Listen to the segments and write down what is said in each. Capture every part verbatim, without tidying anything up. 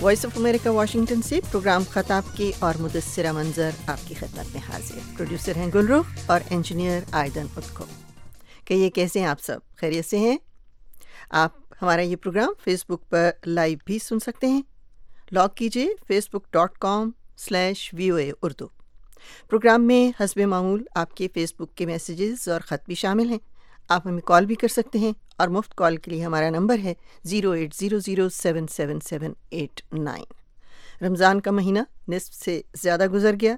Voice of America Washington سے program خطاب کی اور مدثرہ منظر آپ کی خدمت میں حاضر. پروڈیوسر ہیں گلرخ اور انجینئر آئیدن اتکو. کہیے کیسے ہیں آپ سب؟ خیریت سے ہیں؟ آپ ہمارا یہ پروگرام فیس بک پر لائیو بھی سن سکتے ہیں. لاگ کیجیے Facebook dot com slash V O A Urdu. Program میں حسب معمول آپ کے فیس بک کے میسیجز اور خط بھی شامل ہیں. آپ ہمیں کال بھی کر سکتے ہیں اور مفت کال کے لیے ہمارا نمبر ہے zero eight zero zero seven seven seven eight nine. Ramzan کا مہینہ نصف سے زیادہ گزر گیا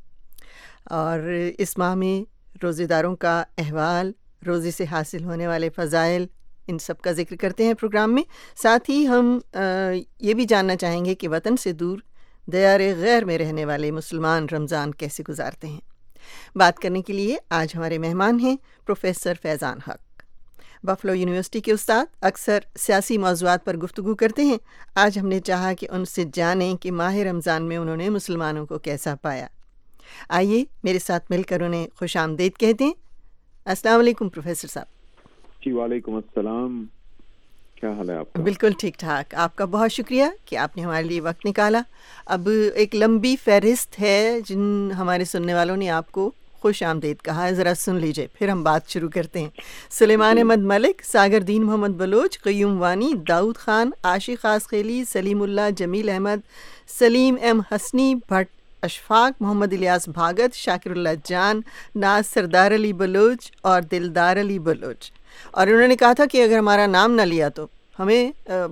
اور اس ماہ میں روزے داروں کا احوال، روزے سے حاصل ہونے والے فضائل، ان سب کا ذکر کرتے ہیں پروگرام میں. ساتھ ہی ہم یہ بھی جاننا چاہیں گے کہ وطن سے دور دیار غیر میں رہنے والے مسلمان رمضان کیسے گزارتے ہیں. بات کرنے کے لیے آج ہمارے مہمان ہیں پروفیسر فیضان حق، بفلو یونیورسٹی کے استاد. اکثر سیاسی موضوعات پر گفتگو کرتے ہیں. آج ہم نے چاہا کہ ان سے جانیں کہ ماہ رمضان میں انہوں نے مسلمانوں کو کیسا پایا. آئیے میرے ساتھ مل کر انہیں خوش آمدید کہتے ہیں. السلام علیکم پروفیسر صاحب. جی وعلیکم السلام، کیا حال ہے آپ کا؟ بالکل ٹھیک ٹھاک. آپ کا بہت شکریہ کہ آپ نے ہمارے لیے وقت نکالا. اب ایک لمبی فہرست ہے جن ہمارے سننے والوں نے آپ کو خوش آمدید کہا ہے، ذرا سن لیجئے پھر ہم بات شروع کرتے ہیں. سلیمان احمد ملک، ساگر دین محمد بلوچ، قیوم وانی، داؤد خان، عاشق خاص خیلی، سلیم اللہ، جمیل احمد، سلیم ایم حسنی بھٹ، اشفاق، محمد الیاس بھاگت، شاکر اللہ جان، ناز سردار علی بلوچ اور دلدار علی بلوچ. اور انہوں نے کہا تھا کہ اگر ہمارا نام نہ لیا تو ہمیں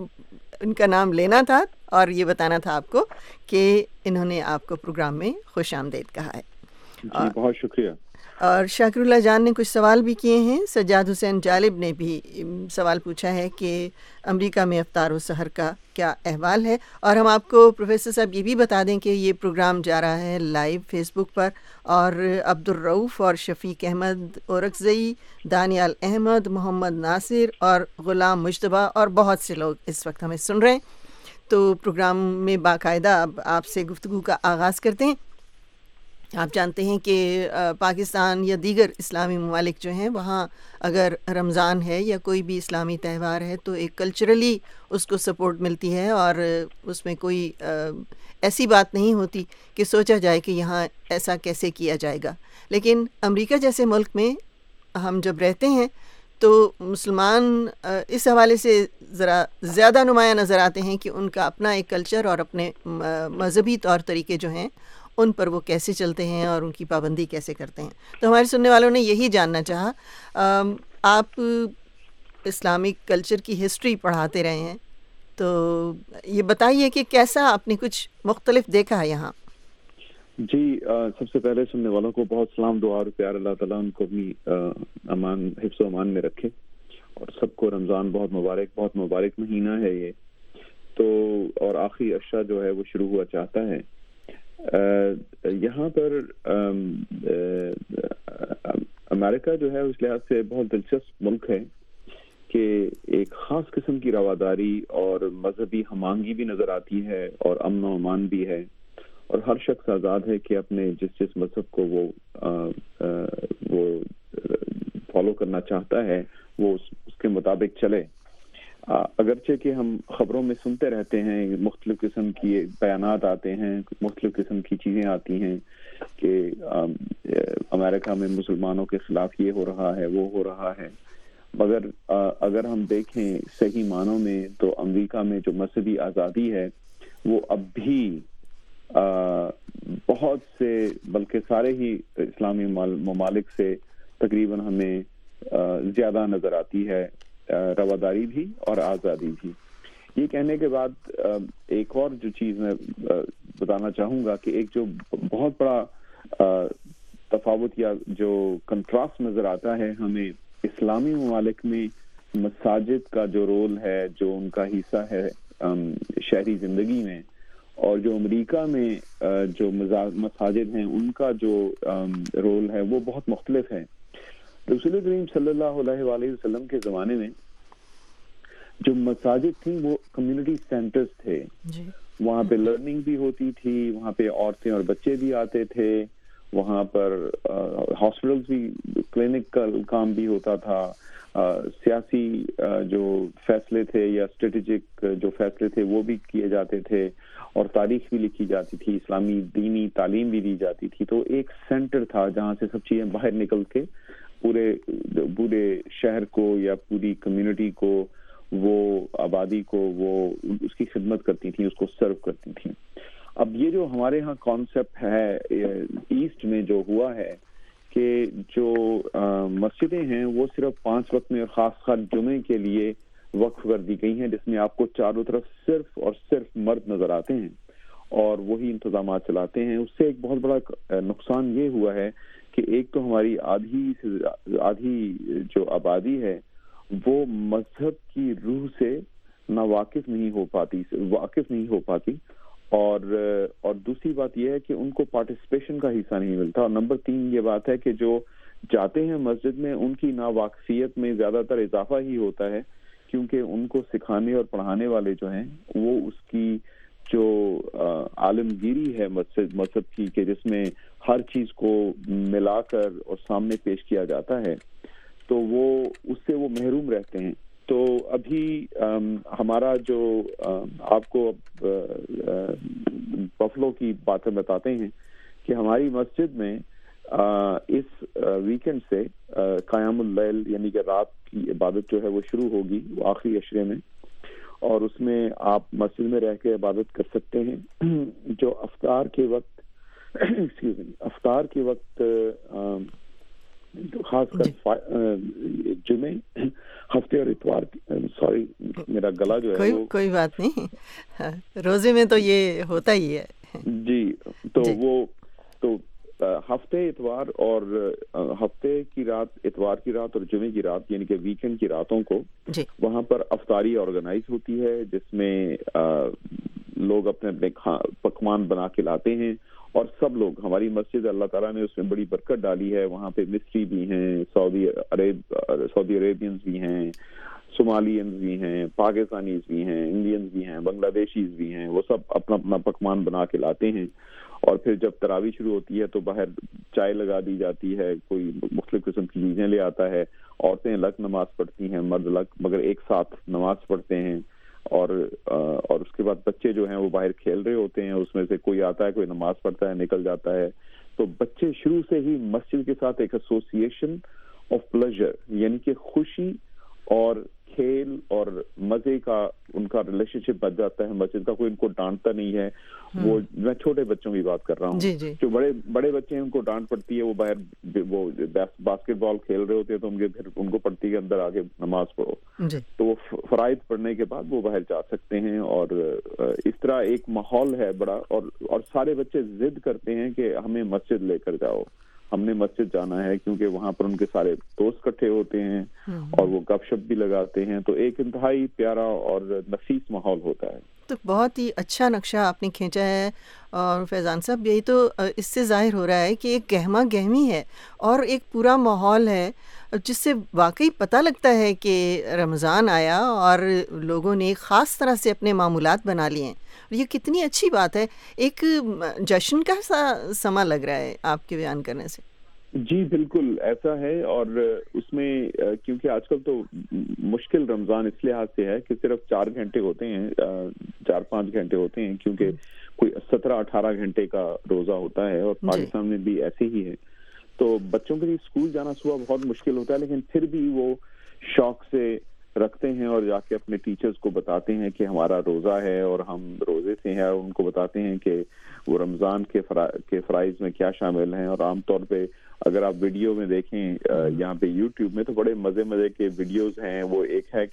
ان کا نام لینا تھا اور یہ بتانا تھا آپ کو کہ انہوں نے آپ کو پروگرام میں خوش آمدید کہا ہے. جی بہت شکریہ. اور شاکر اللہ جان نے کچھ سوال بھی کیے ہیں. سجاد حسین جالب نے بھی سوال پوچھا ہے کہ امریکہ میں افطار و سحر کا کیا احوال ہے. اور ہم آپ کو پروفیسر صاحب یہ بھی بتا دیں کہ یہ پروگرام جا رہا ہے لائیو فیس بک پر، اور عبد الرؤف اور شفیق احمد اورکزئی، دانیال احمد، محمد ناصر اور غلام مجتبیٰ اور بہت سے لوگ اس وقت ہمیں سن رہے ہیں. تو پروگرام میں باقاعدہ اب آپ سے گفتگو کا آغاز کرتے ہیں. آپ جانتے ہیں کہ پاکستان یا دیگر اسلامی ممالک جو ہیں وہاں اگر رمضان ہے یا کوئی بھی اسلامی تہوار ہے تو ایک کلچرلی اس کو سپورٹ ملتی ہے اور اس میں کوئی ایسی بات نہیں ہوتی کہ سوچا جائے کہ یہاں ایسا کیسے کیا جائے گا. لیکن امریکہ جیسے ملک میں ہم جب رہتے ہیں تو مسلمان اس حوالے سے ذرا زیادہ نمایاں نظر آتے ہیں کہ ان کا اپنا ایک کلچر اور اپنے مذہبی طور طریقے جو ہیں ان پر وہ کیسے چلتے ہیں اور ان کی پابندی کیسے کرتے ہیں. تو ہمارے سننے والوں نے یہی جاننا چاہا. آپ اسلامک کلچر کی ہسٹری پڑھاتے رہے ہیں تو یہ بتائیے کہ کیسا آپ نے کچھ مختلف دیکھا ہے یہاں. جی سب سے پہلے سننے والوں کو بہت سلام، دعا اور پیار. اللہ تعالیٰ ان کو اپنی امان، حفظ و امان میں رکھے اور سب کو رمضان بہت مبارک بہت مبارک مہینہ ہے یہ تو، اور آخری عشاء جو ہے وہ شروع ہوا چاہتا ہے. یہاں پر امریکہ جو ہے اس لحاظ سے بہت دلچسپ ملک ہے کہ ایک خاص قسم کی رواداری اور مذہبی ہم آہنگی بھی نظر آتی ہے اور امن و امان بھی ہے، اور ہر شخص آزاد ہے کہ اپنے جس جس مذہب کو وہ وہ فالو کرنا چاہتا ہے وہ اس کے مطابق چلے. اگرچہ کہ ہم خبروں میں سنتے رہتے ہیں، مختلف قسم کی بیانات آتے ہیں، مختلف قسم کی چیزیں آتی ہیں کہ امریکہ میں مسلمانوں کے خلاف یہ ہو رہا ہے وہ ہو رہا ہے، مگر اگر ہم دیکھیں صحیح معنوں میں تو امریکہ میں جو مذہبی آزادی ہے وہ اب بھی بہت سے بلکہ سارے ہی اسلامی ممالک سے تقریباً ہمیں زیادہ نظر آتی ہے، رواداری بھی اور آزادی بھی. یہ کہنے کے بعد ایک اور جو چیز میں بتانا چاہوں گا کہ ایک جو بہت بڑا تفاوت یا جو کنٹراسٹ نظر آتا ہے ہمیں اسلامی ممالک میں مساجد کا جو رول ہے، جو ان کا حصہ ہے شہری زندگی میں، اور جو امریکہ میں جو مساجد ہیں ان کا جو رول ہے وہ بہت مختلف ہے. رسول کریم صلی اللہ علیہ وآلہ وسلم کے زمانے میں جو مساجد تھیں وہ کمیونٹی سینٹرز تھے. جی. وہاں پہ لرننگ بھی ہوتی تھی، وہاں پہ عورتیں اور بچے بھی آتے تھے، وہاں پر ہاسپٹلز بھی، کلینک کا کام بھی ہوتا تھا، سیاسی جو فیصلے تھے یا اسٹریٹجک جو فیصلے تھے وہ بھی کیے جاتے تھے، اور تاریخ بھی لکھی جاتی تھی، اسلامی دینی تعلیم بھی دی جاتی تھی. تو ایک سینٹر تھا جہاں سے سب چیزیں باہر نکل کے پورے پورے شہر کو یا پوری کمیونٹی کو، وہ آبادی کو وہ اس کی خدمت کرتی تھیں، اس کو سرو کرتی تھیں. اب یہ جو ہمارے ہاں کانسیپٹ ہے ایسٹ میں جو ہوا ہے کہ جو مسجدیں ہیں وہ صرف پانچ وقت میں اور خاص خاص جمعے کے لیے وقف کر دی گئی ہیں، جس میں آپ کو چاروں طرف صرف اور صرف مرد نظر آتے ہیں اور وہی انتظامات چلاتے ہیں. اس سے ایک بہت بڑا نقصان یہ ہوا ہے کہ ایک تو ہماری آدھی سے آدھی جو آبادی ہے وہ مذہب کی روح سے نہ واقف نہیں ہو پاتی واقف نہیں ہو پاتی اور اور دوسری بات یہ ہے کہ ان کو پارٹیسپیشن کا حصہ نہیں ملتا. اور نمبر تین یہ بات ہے کہ جو جاتے ہیں مسجد میں ان کی ناواقفیت میں زیادہ تر اضافہ ہی ہوتا ہے، کیونکہ ان کو سکھانے اور پڑھانے والے جو ہیں وہ اس کی جو عالمگیری ہے مسجد مذہب کی، کہ جس میں ہر چیز کو ملا کر اور سامنے پیش کیا جاتا ہے، تو وہ اس سے وہ محروم رہتے ہیں. تو ابھی ہمارا جو آپ کو بفلو کی باتیں بتاتے ہیں کہ ہماری مسجد میں اس ویکنڈ سے قیام اللیل یعنی کہ رات کی عبادت جو ہے وہ شروع ہوگی، وہ آخری عشرے میں، اور اس میں آپ مسجد میں رہ کے عبادت کر سکتے ہیں. جو افطار کے وقت ایکسکیوز می افطار کے وقت خاص کر جمعے، ہفتے اور اتوار، سوری میرا گلا جو ہے وہ کوئی بات نہیں، روزے میں تو یہ ہوتا ہی ہے جی. تو وہ تو ہفتے اتوار اور ہفتے کی رات، اتوار کی رات اور جمعے کی رات یعنی کہ ویکنڈ کی راتوں کو جی وہاں پر افطاری آرگنائز ہوتی ہے، جس میں لوگ اپنے اپنے پکوان بنا کے لاتے ہیں. اور سب لوگ، ہماری مسجد اللہ تعالیٰ نے اس میں بڑی برکت ڈالی ہے، وہاں پہ مصری بھی ہیں، سعودی عرب سعودی عربینز بھی ہیں، صومالینز بھی ہیں، پاکستانیز بھی ہیں، انڈینز بھی ہیں، بنگلہ دیشیز بھی ہیں. وہ سب اپنا اپنا پکوان بنا کے لاتے ہیں. اور پھر جب تراویح شروع ہوتی ہے تو باہر چائے لگا دی جاتی ہے، کوئی مختلف قسم کی چیزیں لے آتا ہے. عورتیں الگ نماز پڑھتی ہیں، مرد الگ، مگر ایک ساتھ نماز پڑھتے ہیں. اور اور اس کے بعد بچے جو ہیں وہ باہر کھیل رہے ہوتے ہیں، اس میں سے کوئی آتا ہے، کوئی نماز پڑھتا ہے، نکل جاتا ہے. تو بچے شروع سے ہی مسجد کے ساتھ ایک ایسوسیشن آف پلیجر یعنی کہ خوشی اور کھیل اور مزے کا ان کا ریلیشن شپ بچ جاتا ہے. مسجد کا کوئی ان کو ڈانٹتا نہیں ہے. وہ میں چھوٹے بچوں کی بات کر رہا ہوں. جی جی. جو بڑے بڑے بچے ہیں ان کو ڈانٹ پڑتی ہے، وہ باہر وہ باسکٹ بال کھیل رہے ہوتے ہیں تو ان کے پھر ان کو پڑتی ہے اندر آگے نماز پڑھو. جی. تو وہ فرائض پڑھنے کے بعد وہ باہر جا سکتے ہیں. اور اس طرح ایک ماحول ہے بڑا، اور اور سارے بچے ضد کرتے ہیں کہ ہمیں مسجد لے کر جاؤ، ہم نے مسجد جانا ہے، کیونکہ وہاں پر ان کے سارے دوست اکٹھے ہوتے ہیں اور وہ گپ شپ بھی لگاتے ہیں. تو ایک انتہائی پیارا اور نفیس ماحول ہوتا ہے. تو بہت ہی اچھا نقشہ آپ نے کھینچا ہے. اور فیضان صاحب، یہی تو اس سے ظاہر ہو رہا ہے کہ ایک گہما گہمی ہے اور ایک پورا ماحول ہے جس سے واقعی پتہ لگتا ہے کہ رمضان آیا اور لوگوں نے ایک خاص طرح سے اپنے معمولات بنا لیے ہیں. یہ کتنی اچھی بات ہے. ایک جشن کا سا سما لگ رہا ہے آپ کے بیان کرنے سے. جی بالکل ایسا ہے. اور اس میں کیونکہ آج کل تو مشکل رمضان اس لحاظ سے ہے کہ صرف چار گھنٹے ہوتے ہیں، چار پانچ گھنٹے ہوتے ہیں، کیونکہ کوئی سترہ اٹھارہ گھنٹے کا روزہ ہوتا ہے اور پاکستان میں بھی ایسے ہی ہے. تو بچوں کے لیے اسکول جانا صبح بہت مشکل ہوتا ہے، لیکن پھر بھی وہ شوق سے رکھتے ہیں اور جا کے اپنے ٹیچرز کو بتاتے ہیں کہ ہمارا روزہ ہے اور ہم روزے سے ہیں، اور ان کو بتاتے ہیں کہ وہ رمضان کے کے فرائض میں کیا شامل ہیں. اور عام طور پہ اگر آپ ویڈیو میں دیکھیں یہاں پہ یوٹیوب میں تو بڑے مزے مزے کے ویڈیوز ہیں. وہ ایک ہے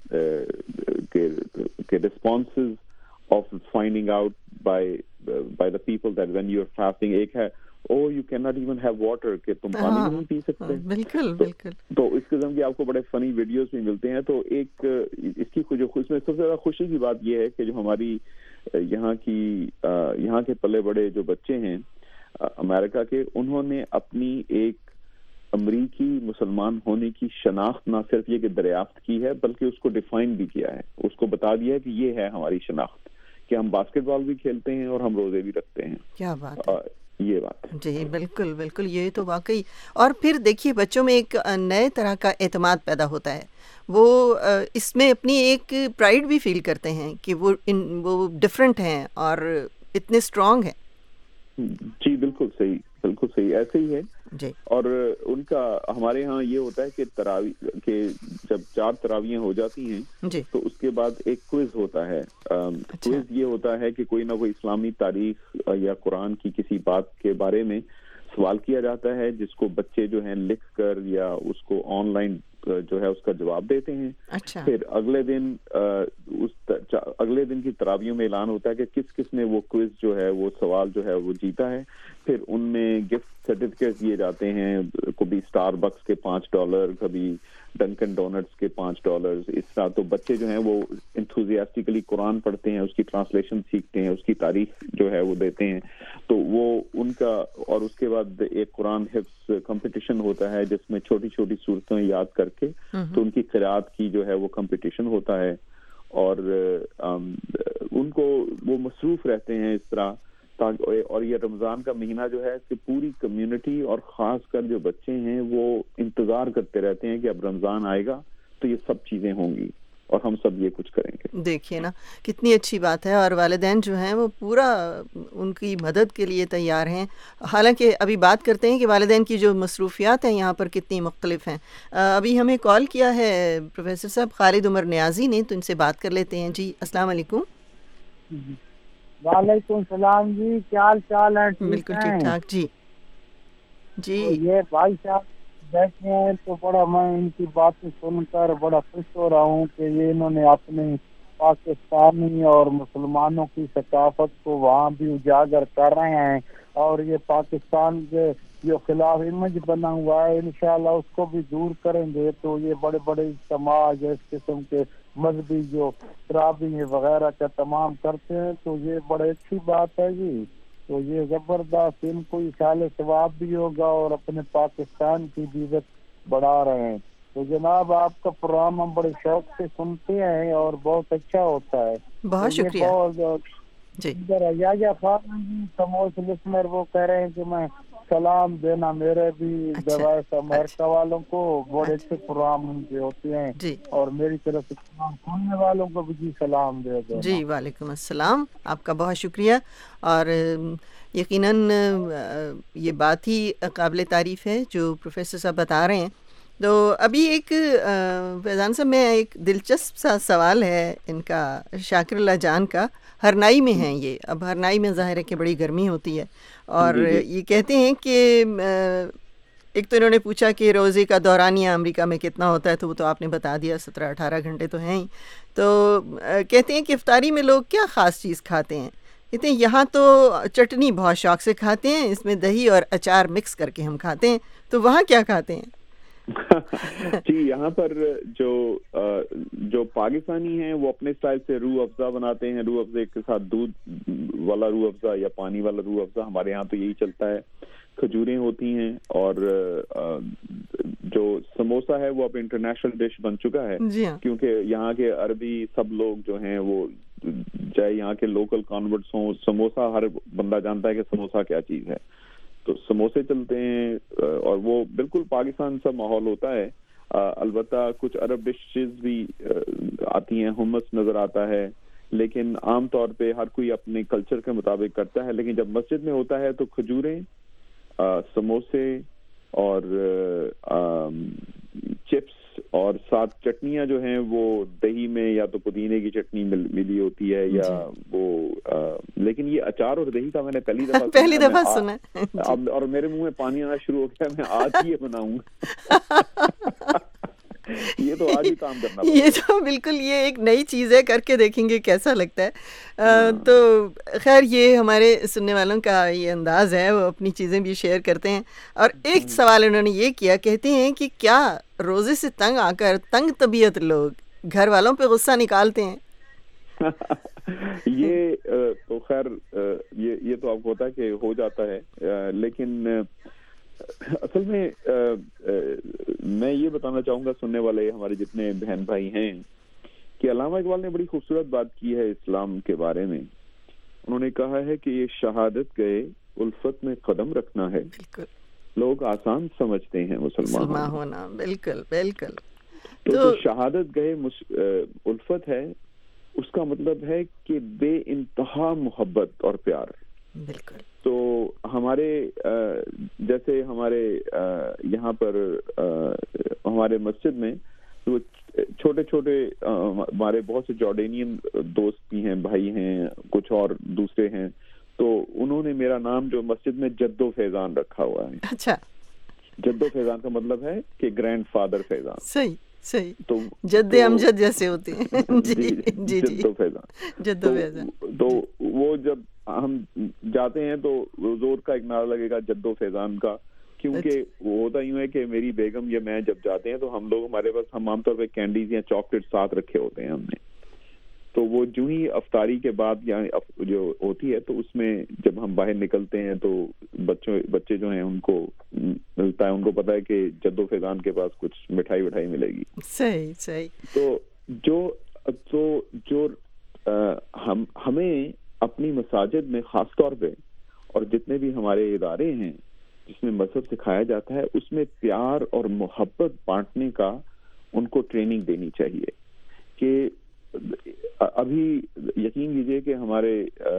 کہ کہ responses of finding out by by the people that when you are fasting. ایک ہے O you can not even have water, کہ تم پانی نہیں پی سکتے. بالکل بالکل. تو اس قسم کے آپ کو بڑے فنی ویڈیوز بھی ملتے ہیں. تو ایک اس کی جو اس میں سب سے زیادہ خوشی کی بات یہ ہے کہ جو ہماری یہاں کی یہاں کے پلے بڑے جو بچے ہیں امریکہ کے، انہوں نے اپنی ایک امریکی مسلمان ہونے کی شناخت نہ صرف یہ کہ دریافت کی ہے، بلکہ اس کو ڈیفائن بھی کیا ہے. اس کو بتا دیا ہے کہ یہ ہے ہماری شناخت، کہ ہم باسکٹ بال بھی کھیلتے ہیں اور ہم روزے بھی رکھتے ہیں. کیا بات ہے. یہ بات. جی بالکل بالکل، یہ تو واقعی. اور پھر دیکھیے بچوں میں ایک نئے طرح کا اعتماد پیدا ہوتا ہے، وہ اس میں اپنی ایک پرائیڈ بھی فیل کرتے ہیں کہ وہ ان وہ ڈفرینٹ ہیں اور اتنے اسٹرانگ ہیں. جی بالکل صحیح، بالکل صحیح، ایسے ہی ہے. جی. اور ان کا ہمارے ہاں یہ ہوتا ہے کہ تراویح کہ جب چار تراویحیں ہو جاتی ہیں جی. تو اس کے بعد ایک کوئز ہوتا ہے. کوئز یہ ہوتا ہے کہ کوئی نہ کوئی اسلامی تاریخ یا قرآن کی کسی بات کے بارے میں سوال کیا جاتا ہے، جس کو بچے جو ہیں لکھ کر یا اس کو آن لائن جو ہے اس کا جواب دیتے ہیں. اچھا. پھر اگلے دن اس اگلے دن کی تراویحوں میں اعلان ہوتا ہے کہ کس کس نے وہ کوئز جو ہے وہ سوال جو ہے وہ جیتا ہے. پھر ان میں گفٹ سرٹیفکیٹ دیے جاتے ہیں، کبھی اسٹار بکس کے پانچ ڈالر، کبھی ڈنکن ڈونٹس کے پانچ ڈالر. اس طرح تو بچے جو ہیں وہ انتھوزیاسٹکلی قرآن پڑھتے ہیں، اس کی ٹرانسلیشن سیکھتے ہیں، اس کی تاریخ جو ہے وہ دیتے ہیں. تو وہ ان کا، اور اس کے بعد ایک قرآن حفظ کمپٹیشن ہوتا ہے جس میں چھوٹی چھوٹی صورتیں یاد کر کے تو ان کی قراءت کی جو ہے وہ کمپٹیشن ہوتا ہے. اور ان کو وہ مصروف رہتے ہیں اس طرح. اور یہ رمضان کا مہینہ جو ہے کہ پوری کمیونٹی اور خاص کر جو بچے ہیں وہ انتظار کرتے رہتے ہیں کہ اب رمضان آئے گا تو یہ سب چیزیں ہوں گی اور ہم سب یہ کچھ کریں گے. دیکھیے نا کتنی اچھی بات ہے. اور والدین جو ہیں وہ پورا ان کی مدد کے لیے تیار ہیں. حالانکہ ابھی بات کرتے ہیں کہ والدین کی جو مصروفیات ہیں یہاں پر کتنی مختلف ہیں. ابھی ہمیں کال کیا ہے پروفیسر صاحب خالد عمر نیازی نے، تو ان سے بات کر لیتے ہیں. جی السلام علیکم. وعلیکم السلام جی، کیا حال چال ہے؟ بالکل ٹھیک ٹھاک. جی جی. یہ بھائی صاحب بیٹھے ہیں تو بڑا میں ان کی باتیں سن کر بڑا خوش ہو رہا ہوں کہ یہ انہوں نے اپنے پاکستانی اور مسلمانوں کی ثقافت کو وہاں بھی اجاگر کر رہے ہیں. اور یہ پاکستان کے جو خلاف امیج بنا ہوا ہے انشاءاللہ اس کو بھی دور کریں گے. تو یہ بڑے بڑے سماج اس قسم کے مذہبی جو تراویح وغیرہ کا تمام کرتے ہیں تو یہ بڑی اچھی بات ہے جی. تو یہ زبردست، ان کو اشارے ثواب بھی ہوگا اور اپنے پاکستان کی بھی عزت بڑھا رہے ہیں. تو جناب آپ کا پروگرام ہم بڑے شوق سے سنتے ہیں اور بہت اچھا ہوتا ہے. بہت شکریہ. جی یا سموس لسنر وہ کہہ رہے ہیں کہ میں سلام دینا میرے بھی دوائے امریکہ والوں کو، بڑے اچھے پروگرام ان کے ہوتے ہیں جی. اور میری طرف سے سننے والوں کو بھی جی سلام دے دو. جی وعلیکم السلام، آپ کا بہت شکریہ. اور یقیناً یہ بات ہی قابل تعریف ہے جو پروفیسر صاحب بتا رہے ہیں. تو ابھی ایک فیضان صاحب میں ایک دلچسپ سا سوال ہے ان کا، شاکر اللہ جان کا. ہرنائی میں ہیں یہ. اب ہرنائی میں ظاہر ہے کہ بڑی گرمی ہوتی ہے اور یہ کہتے ہیں کہ ایک تو انہوں نے پوچھا کہ روزے کا دورانیہ امریکہ میں کتنا ہوتا ہے، تو وہ تو آپ نے بتا دیا، سترہ اٹھارہ گھنٹے تو ہیں ہی. تو کہتے ہیں کہ افطاری میں لوگ کیا خاص چیز کھاتے ہیں. کہتے ہیں یہاں تو چٹنی بہت شوق سے کھاتے ہیں، اس میں دہی اور اچار مکس کر کے ہم کھاتے ہیں. تو وہاں کیا کھاتے ہیں؟ جی یہاں پر جو جو پاکستانی ہیں وہ اپنے اسٹائل سے روح افزا بناتے ہیں. روح افزا کے ساتھ دودھ والا روح افزا یا پانی والا روح افزا، ہمارے یہاں تو یہی چلتا ہے. کھجوریں ہوتی ہیں اور جو سموسا ہے وہ اب انٹرنیشنل ڈش بن چکا ہے. جی ہاں. کیونکہ یہاں کے عربی سب لوگ جو ہیں وہ چاہے یہاں کے لوکل کانورٹس ہوں، سموسا ہر بندہ جانتا ہے کہ سموسا کیا چیز ہے. تو سموسے چلتے ہیں اور وہ بالکل پاکستان سا ماحول ہوتا ہے. البتہ کچھ عرب ڈشز بھی آتی ہیں، ہمس نظر آتا ہے، لیکن عام طور پہ ہر کوئی اپنے کلچر کے مطابق کرتا ہے. لیکن جب مسجد میں ہوتا ہے تو کھجوریں، سموسے اور چپس اور ساتھ چٹنیاں جو ہیں وہ دہی میں یا تو پودینے کی چٹنی ملی ہوتی ہے یا وہ، لیکن یہ اچار اور دہی کا میں نے پہلی دفعہ پہلی دفعہ سنا اب، اور میرے منہ میں پانی آنا شروع ہو گیا. میں آج ہی یہ بناؤں گا. یہ تو آج ہی کام کرنا پڑے. یہ تو بالکل یہ ایک نئی چیز ہے، کر کے دیکھیں گے کیسا لگتا ہے. تو خیر یہ ہمارے سننے والوں کا یہ انداز ہے، وہ اپنی چیزیں بھی شیئر کرتے ہیں. اور ایک سوال انہوں نے یہ کیا، کہتے ہیں کہ کیا روزے سے تنگ آ کر تنگ طبیعت لوگ گھر والوں پہ غصہ نکالتے ہیں؟ یہ تو خیر یہ یہ تو آپ کو پتا ہے کہ ہو جاتا ہے، لیکن اصل میں میں یہ بتانا چاہوں گا سننے والے ہمارے جتنے بہن بھائی ہیں کہ علامہ اقبال نے بڑی خوبصورت بات کی ہے اسلام کے بارے میں. انہوں نے کہا ہے کہ یہ شہادت گئے الفت میں قدم رکھنا ہے بالکل لوگ آسان سمجھتے ہیں مسلمان مسلمان ہونا. بالکل بالکل. تو جو شہادت گئے الفت ہے اس کا مطلب ہے کہ بے انتہا محبت اور پیار. بالکل. تو ہمارے جیسے ہمارے یہاں پر ہمارے مسجد میں وہ چھوٹے چھوٹے ہمارے بہت سے جارڈینین دوست بھی ہیں, بھائی ہیں, کچھ اور دوسرے ہیں, تو انہوں نے میرا نام جو مسجد میں جدو فیضان رکھا ہوا ہے. اچھا. جدو فیضان کا مطلب ہے کہ گرینڈ فادر فیضان. صحیح صحیح. تو جد امجد جیسے ہوتے ہیں. جی جی جدو فیضان. جدو فیضان. تو وہ جب ہم جاتے ہیں تو زور کا ایک نعرہ لگے گا جدو فیضان کا, کیونکہ وہ ہوتا یوں ہے کہ میری بیگم یا میں جب جاتے ہیں تو ہم لوگ ہمارے پاس ہم عام طور پہ کینڈیز یا چاکلیٹ ساتھ رکھے ہوتے ہیں ہم نے, تو وہ جو ہی افطاری کے بعد یا جو ہوتی ہے تو اس میں جب ہم باہر نکلتے ہیں تو بچوں بچے جو ہیں ان کو ملتا ہے, ان کو پتا ہے کہ جدو فیضان کے پاس کچھ مٹھائی وٹھائی ملے گی. صحیح صحیح. تو جو تو جو ہم ہمیں اپنی مساجد میں خاص طور پہ اور جتنے بھی ہمارے ادارے ہیں جس میں مذہب سکھایا جاتا ہے اس میں پیار اور محبت بانٹنے کا ان کو ٹریننگ دینی چاہیے. کہ ابھی یقین کیجئے کہ ہمارے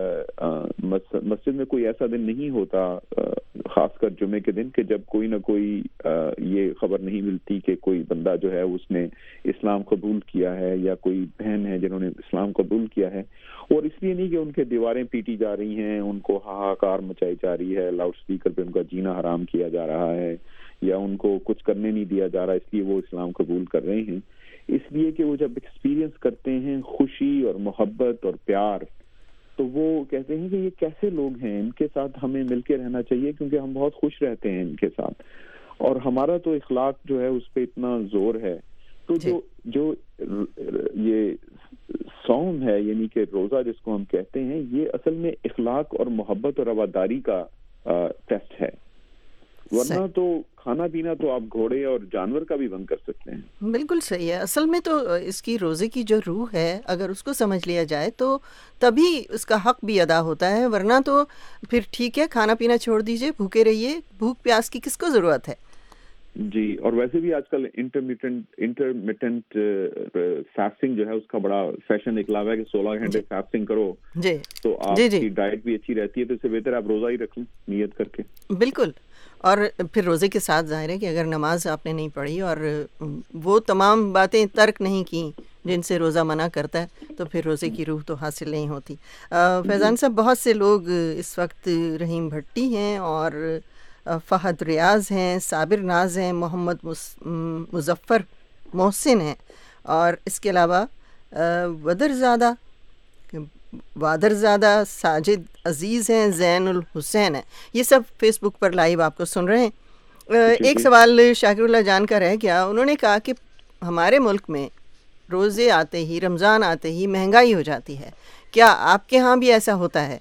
مسجد میں کوئی ایسا دن نہیں ہوتا, خاص کر جمعے کے دن, کہ جب کوئی نہ کوئی یہ خبر نہیں ملتی کہ کوئی بندہ جو ہے اس نے اسلام قبول کیا ہے یا کوئی بہن ہے جنہوں نے اسلام قبول کیا ہے. اور اس لیے نہیں کہ ان کے دیواریں پیٹی جا رہی ہیں, ان کو ہاہاکار مچائی جا رہی ہے, لاؤڈ اسپیکر پہ ان کا جینا حرام کیا جا رہا ہے, یا ان کو کچھ کرنے نہیں دیا جا رہا اس لیے وہ اسلام قبول کر رہے ہیں. اس لیے کہ وہ جب ایکسپیرینس کرتے ہیں خوشی اور محبت اور پیار, تو وہ کہتے ہیں کہ یہ کیسے لوگ ہیں, ان کے ساتھ ہمیں مل کے رہنا چاہیے کیونکہ ہم بہت خوش رہتے ہیں ان کے ساتھ, اور ہمارا تو اخلاق جو ہے اس پہ اتنا زور ہے. تو جو جو یہ صوم ہے یعنی کہ روزہ جس کو ہم کہتے ہیں, یہ اصل میں اخلاق اور محبت اور رواداری کا ٹیسٹ ہے. ورنہ تو کھانا پینا تو آپ گھوڑے اور جانور کا بھی بند کر سکتے ہیں. بالکل صحیح ہے. اصل میں تو اس کی روزے کی جو روح ہے اگر اس کو سمجھ لیا جائے تو تبھی اس کا حق بھی ادا ہوتا ہے, ورنہ تو پھر ٹھیک ہے کھانا پینا چھوڑ دیجئے, بھوکے رہیے, بھوک پیاس کی کس کو ضرورت ہے. جی, اور ویسے بھی آج کل انٹرمیٹنٹ انٹرمیٹنٹ فاسٹنگ جو ہے اس کا بڑا فیشن نکلا ہوا ہے کہ سولہ گھنٹے فاسٹنگ کرو جی تو آپ کی ڈائٹ بھی اچھی رہتی ہے, تو اس سے بہتر آپ روزہ ہی رکھ لیں نیت کر کے. بالکل. اور پھر روزے کے ساتھ ظاہر ہے کہ اگر نماز آپ نے نہیں پڑھی اور وہ تمام باتیں ترک نہیں کی جن سے روزہ منع کرتا ہے تو پھر روزے کی روح تو حاصل نہیں ہوتی. فیضان صاحب, بہت سے لوگ اس وقت رحیم بھٹی ہیں اور فہد ریاض ہیں, صابر ناز ہیں, محمد مظفر محسن ہیں, اور اس کے علاوہ ودر زادہ وادر زادہ ساجد عزیز ہیں, زین الحسین ہیں. یہ سب فیس بک پر لائیو آپ کو سن رہے ہیں. ایک سوال شاکر اللہ جان کا رہ گیا. انہوں نے کہا کہ ہمارے ملک میں روزے آتے ہی, رمضان آتے ہی مہنگائی ہو جاتی ہے, کیا آپ کے ہاں بھی ایسا ہوتا ہے؟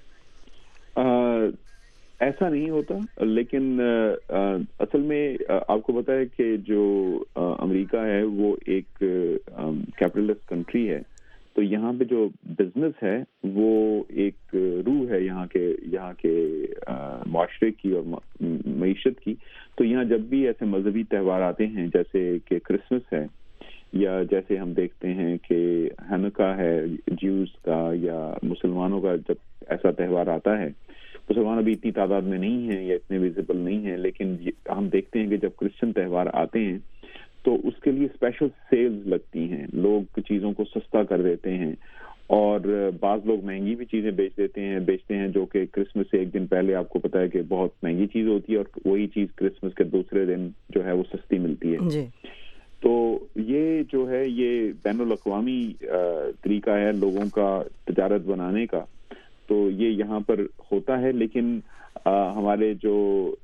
ایسا نہیں ہوتا, لیکن اصل میں آپ کو پتا ہے کہ جو امریکہ ہے وہ ایک کیپٹلسٹ کنٹری ہے, تو یہاں پہ جو بزنس ہے وہ ایک روح ہے یہاں کے یہاں کے معاشرے کی اور معیشت کی. تو یہاں جب بھی ایسے مذہبی تہوار آتے ہیں جیسے کہ کرسمس ہے, یا جیسے ہم دیکھتے ہیں کہ ہنوکا ہے جیوز کا, یا مسلمانوں کا جب ایسا تہوار آتا ہے, مسلمان ابھی اتنی تعداد میں نہیں ہیں یا اتنے ویزیبل نہیں ہیں, لیکن ہم دیکھتے ہیں کہ جب کرسچن تہوار آتے ہیں تو اس کے لیے اسپیشل سیلز لگتی ہیں, لوگ چیزوں کو سستا کر دیتے ہیں, اور بعض لوگ مہنگی بھی چیزیں بیچ دیتے ہیں بیچتے ہیں جو کہ کرسمس سے ایک دن پہلے آپ کو پتا ہے کہ بہت مہنگی چیز ہوتی ہے, اور وہی چیز کرسمس کے دوسرے دن جو ہے وہ سستی ملتی ہے جی. تو یہ جو ہے یہ بین الاقوامی طریقہ ہے لوگوں کا تجارت بنانے کا, تو یہ یہاں پر ہوتا ہے. لیکن ہمارے جو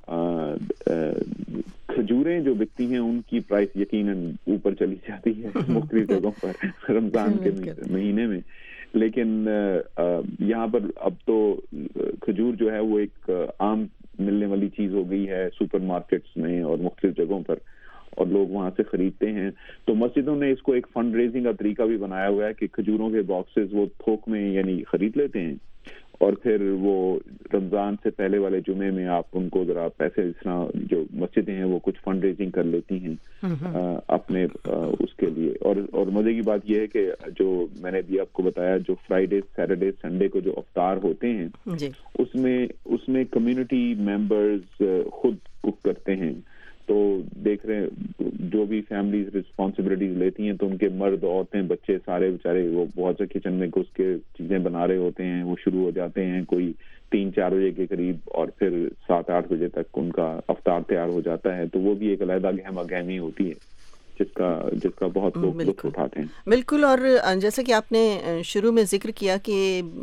کھجوریں جو بکتی ہیں ان کی پرائس یقیناً اوپر چلی جاتی ہے مختلف جگہوں پر رمضان کے مہینے میں, لیکن یہاں پر اب تو کھجور جو ہے وہ ایک عام ملنے والی چیز ہو گئی ہے سپر مارکیٹس میں اور مختلف جگہوں پر, اور لوگ وہاں سے خریدتے ہیں. تو مسجدوں نے اس کو ایک فنڈ ریزنگ کا طریقہ بھی بنایا ہوا ہے کہ کھجوروں کے باکسز وہ تھوک میں یعنی خرید لیتے ہیں اور پھر وہ رمضان سے پہلے والے جمعے میں آپ ان کو ذرا پیسے، اس طرح جو مسجدیں ہیں وہ کچھ فنڈ ریزنگ کر لیتی ہیں اپنے اس کے لیے. اور اور مزے کی بات یہ ہے کہ جو میں نے بھی آپ کو بتایا، جو فرائیڈے سیٹرڈے سنڈے کو جو افطار ہوتے ہیں اس میں اس میں کمیونٹی ممبرز خود کک کرتے ہیں. تو دیکھ رہے ہیں جو بھی فیملیز رسپانسبلٹیز لیتی ہیں تو ان کے مرد، عورتیں، بچے سارے بیچارے وہ بہت سے کچن میں گھس کے چیزیں بنا رہے ہوتے ہیں. وہ شروع ہو جاتے ہیں کوئی تین چار بجے کے قریب اور پھر سات آٹھ بجے تک ان کا افطار تیار ہو جاتا ہے. تو وہ بھی ایک علیحدہ گہما گہمی ہوتی ہے جس کا جس کا بہت لوگ لطف اٹھاتے ہیں. بالکل. اور جیسا کہ آپ نے شروع میں ذکر کیا کہ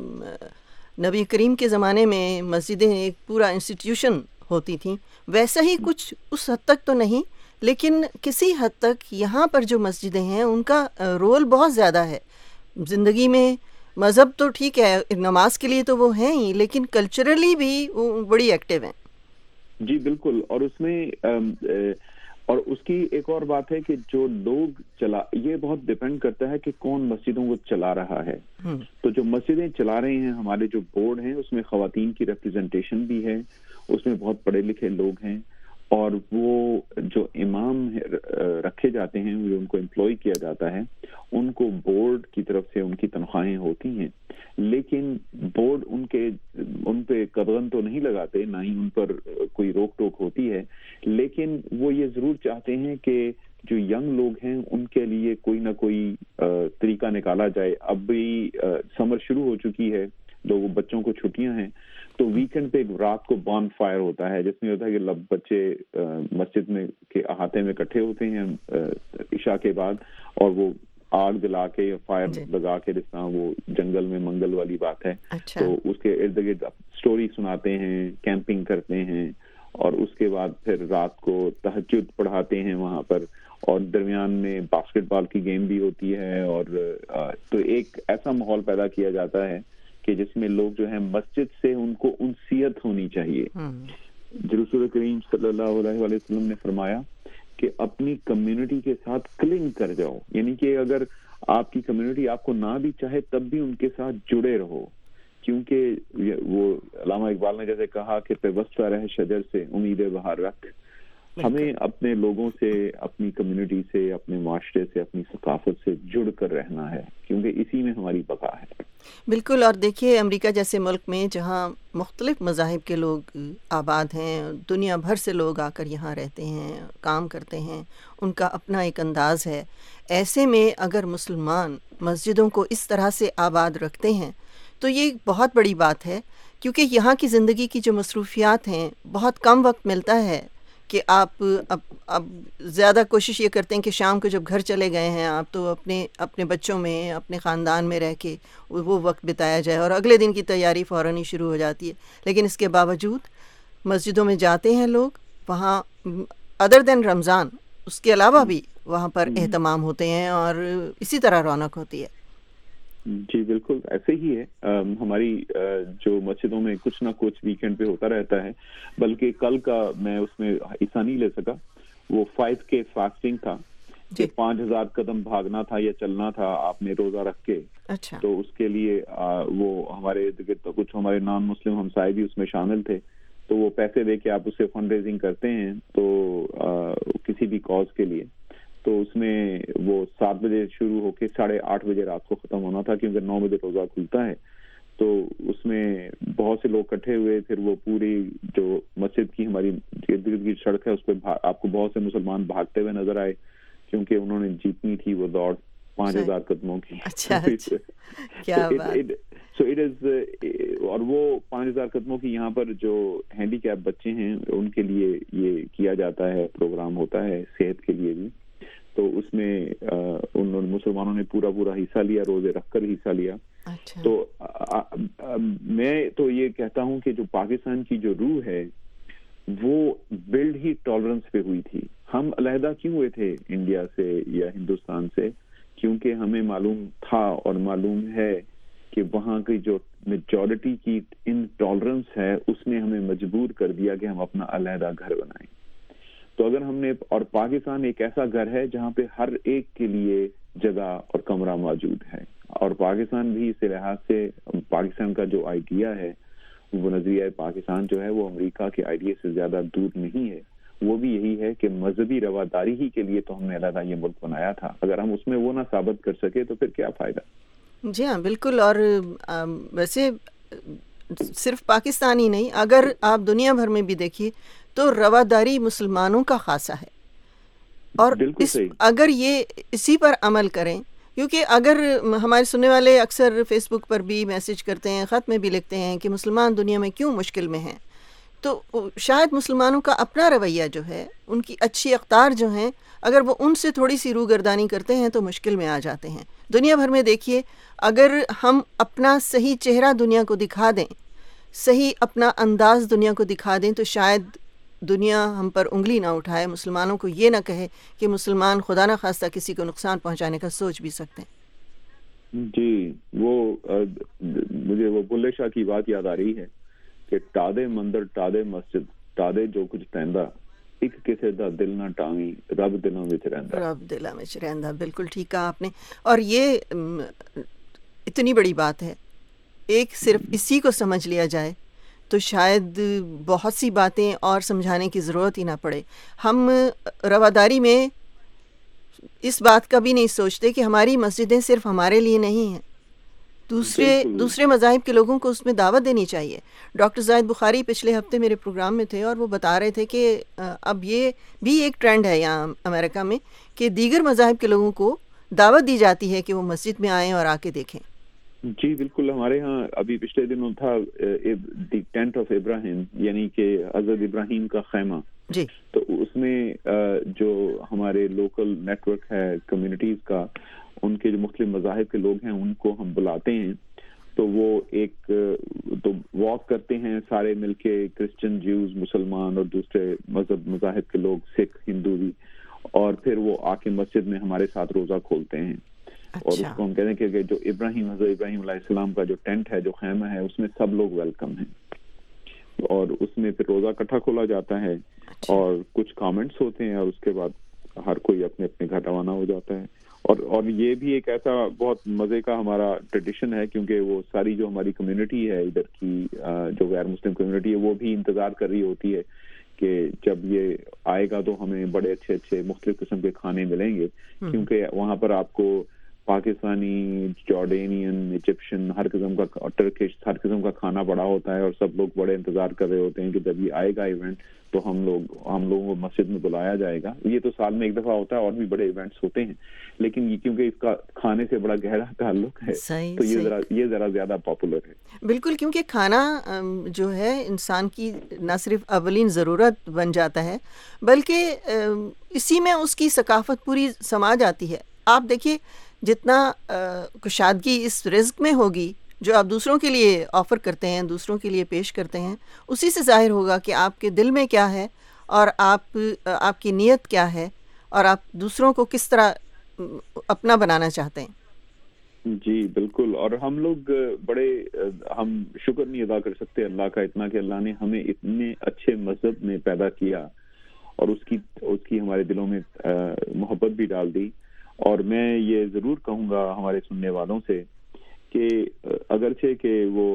نبی کریم کے زمانے میں مسجدیں ایک پورا انسٹیٹیوشن ہوتی تھیں، ویسا ہی کچھ اس حد تک تو نہیں، لیکن کسی حد تک یہاں پر جو مسجدیں ہیں ان کا رول بہت زیادہ ہے زندگی میں. مذہب تو ٹھیک ہے، نماز کے لیے تو وہ ہیں ہی، لیکن کلچرلی بھی وہ بڑی ایکٹیو ہیں. جی بالکل. اور اس میں اور اس کی ایک اور بات ہے کہ جو لوگ چلا، یہ بہت ڈیپینڈ کرتا ہے کہ کون مسجدوں کو چلا رہا ہے. تو جو مسجدیں چلا رہے ہیں، ہمارے جو بورڈ ہیں اس میں خواتین کی ریپرزنٹیشن بھی ہے، اس میں بہت پڑھے لکھے لوگ ہیں، اور وہ جو امام رکھے جاتے ہیں، جو ان کو امپلائی کیا جاتا ہے، ان کو بورڈ کی طرف سے ان کی تنخواہیں ہوتی ہیں. لیکن بورڈ ان کے ان پہ قدغن تو نہیں لگاتے، نہ ہی ان پر کوئی روک ٹوک ہوتی ہے. لیکن وہ یہ ضرور چاہتے ہیں کہ جو ینگ لوگ ہیں ان کے لیے کوئی نہ کوئی طریقہ نکالا جائے. اب بھی سمر شروع ہو چکی ہے، لوگ بچوں کو چھٹیاں ہیں، تو ویکنڈ پہ رات کو بان فائر ہوتا ہے، جس میں ہوتا ہے کہ لب بچے مسجد میں کے احاطے میں اکٹھے ہوتے ہیں عشاء کے بعد، اور وہ آگ جلا کے یا فائر لگا کے، جس طرح وہ جنگل میں منگل والی بات ہے. اچھا. تو اس کے ارد گرد اسٹوری سناتے ہیں، کیمپنگ کرتے ہیں، اور اس کے بعد پھر رات کو تہجد پڑھاتے ہیں وہاں پر، اور درمیان میں باسکٹ بال کی گیم بھی ہوتی ہے. اور تو ایک ایسا ماحول پیدا کیا جاتا ہے کہ جس میں لوگ جو ہیں مسجد سے ان کو انسیت ہونی چاہیے. رسول کریم صلی اللہ علیہ وآلہ وسلم نے فرمایا کہ اپنی کمیونٹی کے ساتھ کلنگ کر جاؤ، یعنی کہ اگر آپ کی کمیونٹی آپ کو نہ بھی چاہے تب بھی ان کے ساتھ جڑے رہو، کیونکہ وہ علامہ اقبال نے جیسے کہا کہ پیوستہ رہ شجر سے امید بہار رکھ. ہمیں اپنے لوگوں سے، اپنی کمیونٹی سے، اپنے معاشرے سے، اپنی ثقافت سے جڑ کر رہنا ہے، کیونکہ اسی میں ہماری بقا ہے. بالکل. اور دیکھیے امریکہ جیسے ملک میں جہاں مختلف مذاہب کے لوگ آباد ہیں، دنیا بھر سے لوگ آ کر یہاں رہتے ہیں، کام کرتے ہیں، ان کا اپنا ایک انداز ہے. ایسے میں اگر مسلمان مسجدوں کو اس طرح سے آباد رکھتے ہیں تو یہ بہت بڑی بات ہے، کیونکہ یہاں کی زندگی کی جو مصروفیات ہیں بہت کم وقت ملتا ہے کہ آپ اب اب زیادہ کوشش یہ کرتے ہیں کہ شام کو جب گھر چلے گئے ہیں آپ تو اپنے اپنے بچوں میں، اپنے خاندان میں رہ کے وہ وقت بتایا جائے، اور اگلے دن کی تیاری فوراً ہی شروع ہو جاتی ہے. لیکن اس کے باوجود مسجدوں میں جاتے ہیں لوگ، وہاں ادر دین رمضان اس کے علاوہ بھی وہاں پر اہتمام ہوتے ہیں اور اسی طرح رونق ہوتی ہے. جی بالکل ایسے ہی ہے. ہماری جو مسجدوں میں کچھ نہ کچھ ویکینڈ پہ ہوتا رہتا ہے، بلکہ کل کا میں اس میں حصہ نہیں لے سکا، وہ فائیو کے فاسٹنگ تھا کہ پانچ ہزار قدم بھاگنا تھا یا چلنا تھا آپ نے روزہ رکھ کے. اچھا. تو اس کے لیے وہ ہمارے کچھ ہمارے نان مسلم ہمسائے بھی اس میں شامل تھے، تو وہ پیسے دے کے آپ اسے فنڈ ریزنگ کرتے ہیں تو کسی بھی کاز کے لیے. تو اس میں وہ سات بجے شروع ہو کے ساڑھے آٹھ بجے رات کو ختم ہونا تھا، کیونکہ نو بجے روزہ کھلتا ہے. تو اس میں بہت سے لوگ اکٹھے ہوئے. پھر وہ پوری جو مسجد کی ہماری ارد گرد کی سڑک ہے اس پہ آپ کو بہت سے مسلمان بھاگتے ہوئے نظر آئے، کیونکہ انہوں نے جیتنی تھی وہ دوڑ پانچ ہزار قدموں کی. سو اٹ از اور وہ پانچ ہزار قدموں کی یہاں پر جو ہینڈی کیپ بچے ہیں ان کے لیے یہ کیا جاتا ہے، پروگرام ہوتا ہے صحت کے لیے بھی. تو اس میں ان مسلمانوں نے پورا پورا حصہ لیا، روزے رکھ کر حصہ لیا. اچھا. تو میں تو یہ کہتا ہوں کہ جو پاکستان کی جو روح ہے وہ بلڈ ہی ٹالرنس پہ ہوئی تھی. ہم علیحدہ کیوں ہوئے تھے انڈیا سے یا ہندوستان سے؟ کیونکہ ہمیں معلوم تھا اور معلوم ہے کہ وہاں کی جو میجورٹی کی انٹالرنس ہے اس نے ہمیں مجبور کر دیا کہ ہم اپنا علیحدہ گھر بنائیں. تو اگر ہم نے، اور پاکستان ایک ایسا گھر ہے جہاں پہ ہر ایک کے لیے جگہ اور کمرہ موجود ہے. اور پاکستان بھی اس لحاظ سے پاکستان کا جو آئیڈیا ہے وہ نظریہ پاکستان جو ہے وہ امریکہ کے آئیڈیا سے زیادہ دور نہیں ہے. وہ بھی یہی ہے کہ مذہبی رواداری ہی کے لیے تو ہم نے علیحدہ یہ ملک بنایا تھا. اگر ہم اس میں وہ نہ ثابت کر سکے تو پھر کیا فائدہ. جی ہاں بالکل. اور ویسے صرف پاکستان ہی نہیں، اگر آپ دنیا بھر میں بھی دیکھیے تو رواداری مسلمانوں کا خاصہ ہے. اور اس اگر یہ اسی پر عمل کریں، کیونکہ اگر ہمارے سننے والے اکثر فیس بک پر بھی میسج کرتے ہیں، خط میں بھی لکھتے ہیں کہ مسلمان دنیا میں کیوں مشکل میں ہیں، تو شاید مسلمانوں کا اپنا رویہ جو ہے، ان کی اچھی اقدار جو ہیں، اگر وہ ان سے تھوڑی سی روگردانی کرتے ہیں تو مشکل میں آ جاتے ہیں. دنیا بھر میں دیکھیے، اگر ہم اپنا صحیح چہرہ دنیا کو دکھا دیں، صحیح اپنا انداز دنیا کو دکھا دیں، تو شاید دنیا ہم پر انگلی نہ اٹھائے، مسلمانوں کو یہ نہ کہے کہ مسلمان خدا نہ خواستہ کسی کو نقصان پہنچانے کا سوچ بھی سکتے ہیں. جی وہ مجھے وہ بلے شاہ کی بات یاد آ رہی ہے کہ ٹادے مندر ٹادے مسجد ٹادے جو کچھ پہندا ایک کسے دا دل نہ ٹانگی رب دلوں وچ رہندا. رب دلاں وچ رہندا، بالکل ٹھیک کہا آپ نے. اور یہ اتنی بڑی بات ہے، ایک صرف اسی کو سمجھ لیا جائے تو شاید بہت سی باتیں اور سمجھانے کی ضرورت ہی نہ پڑے. ہم رواداری میں اس بات کا بھی نہیں سوچتے کہ ہماری مسجدیں صرف ہمارے لیے نہیں ہیں، دوسرے دوسرے مذاہب کے لوگوں کو اس میں دعوت دینی چاہیے. ڈاکٹر زاہد بخاری پچھلے ہفتے میرے پروگرام میں تھے اور وہ بتا رہے تھے کہ اب یہ بھی ایک ٹرینڈ ہے یہاں امریکہ میں کہ دیگر مذاہب کے لوگوں کو دعوت دی جاتی ہے کہ وہ مسجد میں آئیں اور آ کے دیکھیں. جی بالکل. ہمارے ہاں ابھی پچھلے دنوں تھا دی ٹینٹ آف ابراہیم، یعنی کہ حضرت ابراہیم کا خیمہ. جی تو اس میں جو ہمارے لوکل نیٹ ورک ہے کمیونٹیز کا، ان کے جو مختلف مذاہب کے لوگ ہیں ان کو ہم بلاتے ہیں. تو وہ ایک تو واک کرتے ہیں سارے مل کے، کرسچن، جیوز، مسلمان اور دوسرے مذہب مذاہب کے لوگ، سکھ، ہندو بھی. اور پھر وہ آ کے مسجد میں ہمارے ساتھ روزہ کھولتے ہیں. اور اس کو ہم کہتے ہیں کہ جو ابراہیم حضرت ابراہیم علیہ السلام کا جو ٹینٹ ہے، جو خیمہ ہے، اس میں سب لوگ ویلکم ہیں. اور اس میں پھر روزہ اکٹھا کھولا جاتا ہے اور کچھ کامنٹس ہوتے ہیں اور اس کے بعد ہر کوئی اپنے اپنے گھر روانہ ہو جاتا ہے. اور اور یہ بھی ایک ایسا بہت مزے کا ہمارا ٹریڈیشن ہے، کیونکہ وہ ساری جو ہماری کمیونٹی ہے ادھر کی، جو غیر مسلم کمیونٹی ہے، وہ بھی انتظار کر رہی ہوتی ہے کہ جب یہ آئے گا تو ہمیں بڑے اچھے اچھے مختلف قسم کے کھانے ملیں گے. کیونکہ وہاں پر آپ کو پاکستانی، جارڈینین، ایجپشن، ہر قسم کا، ٹرکش، ہر قسم کا کھانا پڑا ہوتا ہے. اور سب لوگ بڑے انتظار کر رہے ہوتے ہیں کہ جب یہ آئے گا ایونٹ تو ہم لوگ ہم لوگوں کو مسجد میں بلایا جائے گا. یہ تو سال میں ایک دفعہ ہوتا ہے، اور بھی بڑے ایونٹس ہوتے ہیں، لیکن یہ کیونکہ اس کا کھانے سے بڑا گہرا تعلق ہے تو یہ ذرا یہ ذرا زیادہ پاپولر ہے. بالکل، کیونکہ کھانا جو ہے انسان کی نہ صرف اولین ضرورت بن جاتا ہے، بلکہ اسی میں اس کی ثقافت پوری سما جاتی ہے. آپ دیکھیے جتنا کشادگی اس رزق میں ہوگی جو آپ دوسروں کے لیے آفر کرتے ہیں، دوسروں کے لیے پیش کرتے ہیں، اسی سے ظاہر ہوگا کہ آپ کے دل میں کیا ہے اور آپ آپ کی نیت کیا ہے اور آپ دوسروں کو کس طرح اپنا بنانا چاہتے ہیں. جی بالکل. اور ہم لوگ بڑے ہم شکر نہیں ادا کر سکتے اللہ کا اتنا کہ اللہ نے ہمیں اتنے اچھے مذہب میں پیدا کیا اور اس کی اس کی ہمارے دلوں میں محبت بھی ڈال دی. اور میں یہ ضرور کہوں گا ہمارے سننے والوں سے کہ اگرچہ کہ وہ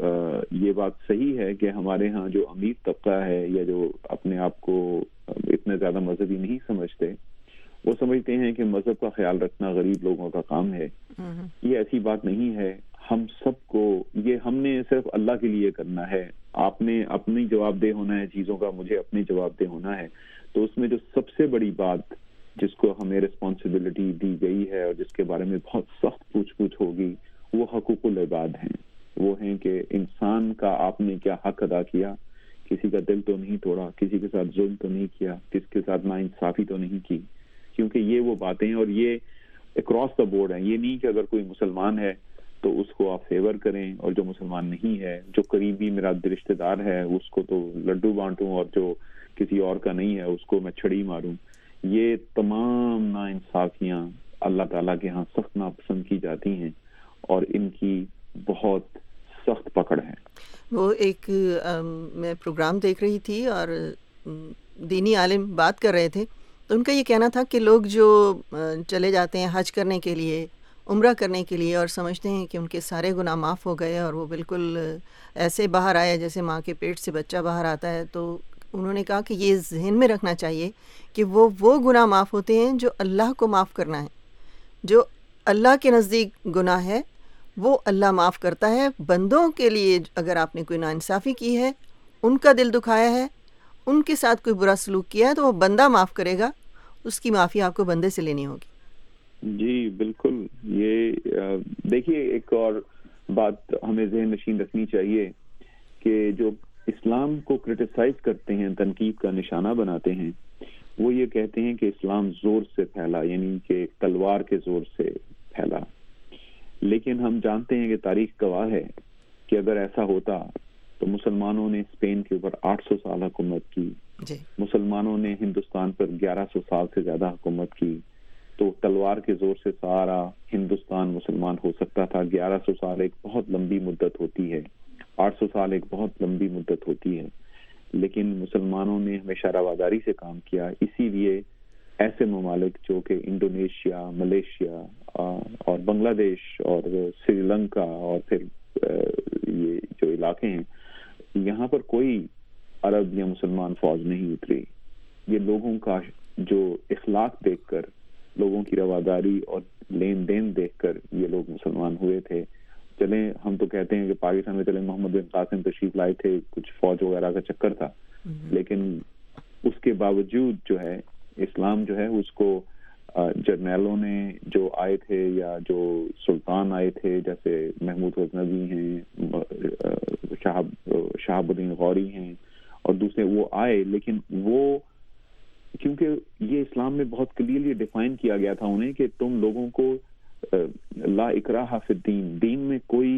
یہ بات صحیح ہے کہ ہمارے ہاں جو امیر طبقہ ہے یا جو اپنے آپ کو اتنے زیادہ مذہبی نہیں سمجھتے، وہ سمجھتے ہیں کہ مذہب کا خیال رکھنا غریب لوگوں کا کام ہے. یہ ایسی بات نہیں ہے. ہم سب کو یہ ہم نے صرف اللہ کے لیے کرنا ہے. آپ نے اپنی جواب دہ ہونا ہے چیزوں کا، مجھے اپنی جواب دہ ہونا ہے. تو اس میں جو سب سے بڑی بات جس کو ہمیں رسپانسبلٹی دی گئی ہے اور جس کے بارے میں بہت سخت پوچھ پوچھ ہوگی، وہ حقوق العباد ہیں. وہ ہیں کہ انسان کا آپ نے کیا حق ادا کیا، کسی کا دل تو نہیں توڑا، کسی کے ساتھ ظلم تو نہیں کیا، کسی کے ساتھ ناانصافی تو نہیں کی. کیونکہ یہ وہ باتیں ہیں اور یہ اکراس دا بورڈ ہیں. یہ نہیں کہ اگر کوئی مسلمان ہے تو اس کو آپ فیور کریں اور جو مسلمان نہیں ہے، جو قریبی میرا رشتہ دار ہے، اس کو تو لڈو بانٹوں اور جو کسی اور کا نہیں ہے اس کو میں چھڑی ماروں. یہ تمام ناانصافیاں اللہ تعالیٰ کے ہاں سخت ناپسند کی جاتی ہیں اور ان کی بہت سخت پکڑ ہے. وہ ایک میں پروگرام دیکھ رہی تھی اور دینی عالم بات کر رہے تھے، تو ان کا یہ کہنا تھا کہ لوگ جو چلے جاتے ہیں حج کرنے کے لیے، عمرہ کرنے کے لیے اور سمجھتے ہیں کہ ان کے سارے گناہ معاف ہو گئے اور وہ بالکل ایسے باہر آیا جیسے ماں کے پیٹ سے بچہ باہر آتا ہے، تو انہوں نے کہا کہ یہ ذہن میں رکھنا چاہیے کہ وہ وہ گناہ معاف ہوتے ہیں جو اللہ کو معاف کرنا ہے، جو اللہ کے نزدیک گناہ ہے وہ اللہ معاف کرتا ہے. بندوں کے لیے اگر آپ نے کوئی ناانصافی کی ہے، ان کا دل دکھایا ہے، ان کے ساتھ کوئی برا سلوک کیا ہے، تو وہ بندہ معاف کرے گا، اس کی معافی آپ کو بندے سے لینی ہوگی. جی بالکل. یہ دیکھیے ایک اور بات ہمیں ذہن نشین رکھنی چاہیے کہ جو اسلام کو کرٹیسائز کرتے ہیں، تنقید کا نشانہ بناتے ہیں، وہ یہ کہتے ہیں کہ اسلام زور سے پھیلا، یعنی کہ تلوار کے زور سے پھیلا. لیکن ہم جانتے ہیں کہ تاریخ گواہ ہے کہ اگر ایسا ہوتا تو مسلمانوں نے اسپین کے اوپر آٹھ سو سال حکومت کی، جی. مسلمانوں نے ہندوستان پر گیارہ سو سال سے زیادہ حکومت کی. تو تلوار کے زور سے سارا ہندوستان مسلمان ہو سکتا تھا. گیارہ سو سال ایک بہت لمبی مدت ہوتی ہے، آٹھ سو سال ایک بہت لمبی مدت ہوتی ہے، لیکن مسلمانوں نے ہمیشہ رواداری سے کام کیا. اسی لیے ایسے ممالک جو کہ انڈونیشیا، ملیشیا اور بنگلہ دیش اور سری لنکا اور پھر یہ جو علاقے ہیں، یہاں پر کوئی عرب یا مسلمان فوج نہیں اتری. یہ لوگوں کا جو اخلاق دیکھ کر، لوگوں کی رواداری اور لین دین دیکھ کر یہ لوگ مسلمان ہوئے تھے. چلیں ہم تو کہتے ہیں کہ پاکستان میں چلیں محمد بن قاسم تشریف لائے تھے، کچھ فوج وغیرہ کا چکر تھا، لیکن اس کے باوجود جو ہے اسلام جو ہے اس کو جرنیلوں نے جو آئے تھے یا جو سلطان آئے تھے، جیسے محمود غزنوی ہیں، شہاب شہاب الدین غوری ہیں اور دوسرے، وہ آئے، لیکن وہ کیونکہ یہ اسلام میں بہت کلیئرلی ڈیفائن کیا گیا تھا انہیں کہ تم لوگوں کو لا اکراہ فی الدین، دین میں کوئی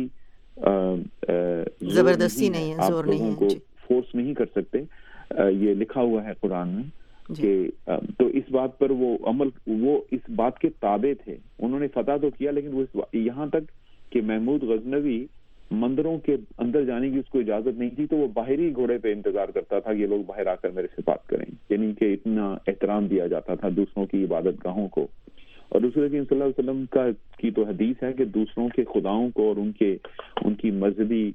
زبردستی نہیں ہے، زور نہیں ہے، آپ لوگوں کو فورس نہیں کر سکتے. یہ لکھا ہوا ہے قرآن میں کہ تو اس بات پر وہ عمل، وہ اس بات کے تابع تھے. انہوں نے فتح تو کیا، لیکن وہ یہاں تک کہ محمود غزنوی مندروں کے اندر جانے کی اس کو اجازت نہیں تھی، تو وہ باہری گھوڑے پہ انتظار کرتا تھا کہ یہ لوگ باہر آ کر میرے سے بات کریں. یعنی کہ اتنا احترام دیا جاتا تھا دوسروں کی عبادت گاہوں کو. اور رسول کریم صلی اللہ علیہ وسلم کا کی تو حدیث ہے کہ دوسروں کے خداؤں کو اور ان کے ان کی مذہبی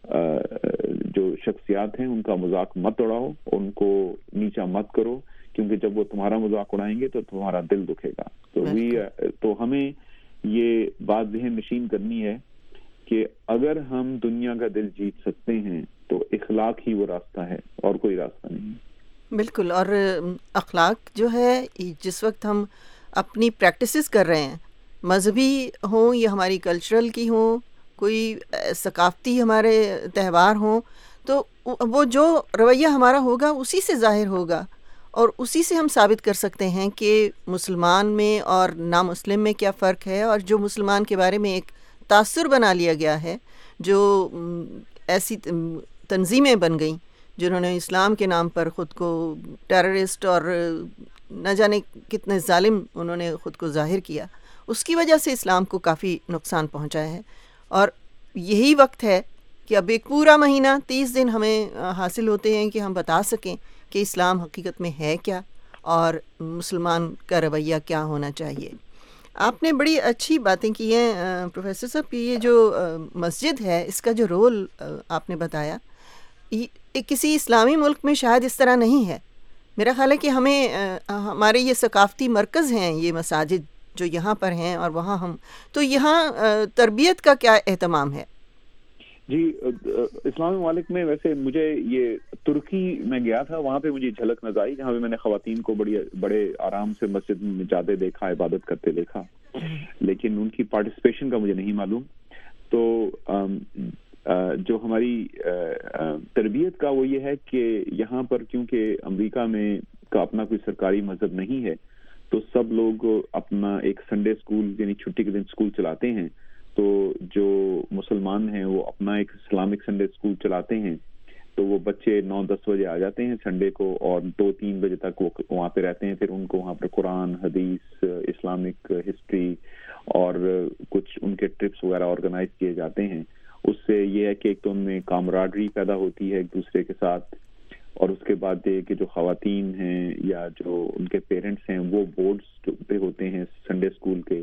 جو شخصیات ہیں ان کا مذاق مت اڑاؤ، ان کو نیچا مت کرو، کیونکہ جب وہ تمہارا مذاق اڑائیں گے تو تمہارا دل دکھے گا. تو وی تو ہمیں یہ بات ذہن نشین کرنی ہے کہ اگر ہم دنیا کا دل جیت سکتے ہیں تو اخلاق ہی وہ راستہ ہے اور کوئی راستہ نہیں. بالکل. اور اخلاق جو ہے جس وقت ہم اپنی پریکٹسز کر رہے ہیں، مذہبی ہوں یا ہماری کلچرل کی ہوں، کوئی ثقافتی ہمارے تہوار ہوں، تو وہ جو رویہ ہمارا ہوگا اسی سے ظاہر ہوگا، اور اسی سے ہم ثابت کر سکتے ہیں کہ مسلمان میں اور نامسلم میں کیا فرق ہے. اور جو مسلمان کے بارے میں ایک تاثر بنا لیا گیا ہے، جو ایسی تنظیمیں بن گئیں جنہوں نے اسلام کے نام پر خود کو ٹیررسٹ اور نہ جانے کتنے ظالم انہوں نے خود کو ظاہر کیا، اس کی وجہ سے اسلام کو کافی نقصان پہنچا ہے. اور یہی وقت ہے کہ اب ایک پورا مہینہ تیس دن ہمیں حاصل ہوتے ہیں کہ ہم بتا سکیں کہ اسلام حقیقت میں ہے کیا اور مسلمان کا رویہ کیا ہونا چاہیے. آپ نے بڑی اچھی باتیں کی ہیں پروفیسر صاحب کہ یہ جو مسجد ہے اس کا جو رول آپ نے بتایا، کسی اسلامی ملک میں شاید اس طرح نہیں ہے. میرا خیال ہے کہ ہمیں ہمارے یہ ثقافتی مرکز ہیں یہ مساجد جو یہاں پر ہیں اور وہاں ہم، تو یہاں تربیت کا کیا اہتمام ہے؟ جی اسلامی ممالک میں ویسے مجھے یہ ترکی میں گیا تھا، وہاں پہ مجھے جھلک نظر آئی جہاں پہ میں نے خواتین کو بڑی بڑے آرام سے مسجد میں جاتے دیکھا، عبادت کرتے دیکھا، لیکن ان کی پارٹیسپیشن کا مجھے نہیں معلوم. تو جو ہماری تربیت کا وہ یہ ہے کہ یہاں پر کیونکہ امریکہ میں کا اپنا کوئی سرکاری مذہب نہیں ہے، تو سب لوگ اپنا ایک سنڈے اسکول یعنی چھٹی کے دن اسکول چلاتے ہیں. تو جو مسلمان ہیں وہ اپنا ایک اسلامک سنڈے اسکول چلاتے ہیں، تو وہ بچے نو دس بجے آ جاتے ہیں سنڈے کو اور دو تین بجے تک وہ وہاں پہ رہتے ہیں. پھر ان کو وہاں پر قرآن، حدیث، اسلامک ہسٹری اور کچھ ان کے ٹرپس وغیرہ آرگنائز کیے جاتے ہیں. اس سے یہ ہے کہ ایک تو ان میں کامراڈری پیدا ہوتی ہے ایک دوسرے کے ساتھ، اور اس کے بعد یہ کہ جو خواتین ہیں یا جو ان کے پیرنٹس ہیں وہ بورڈز پہ ہوتے ہیں سنڈے اسکول کے،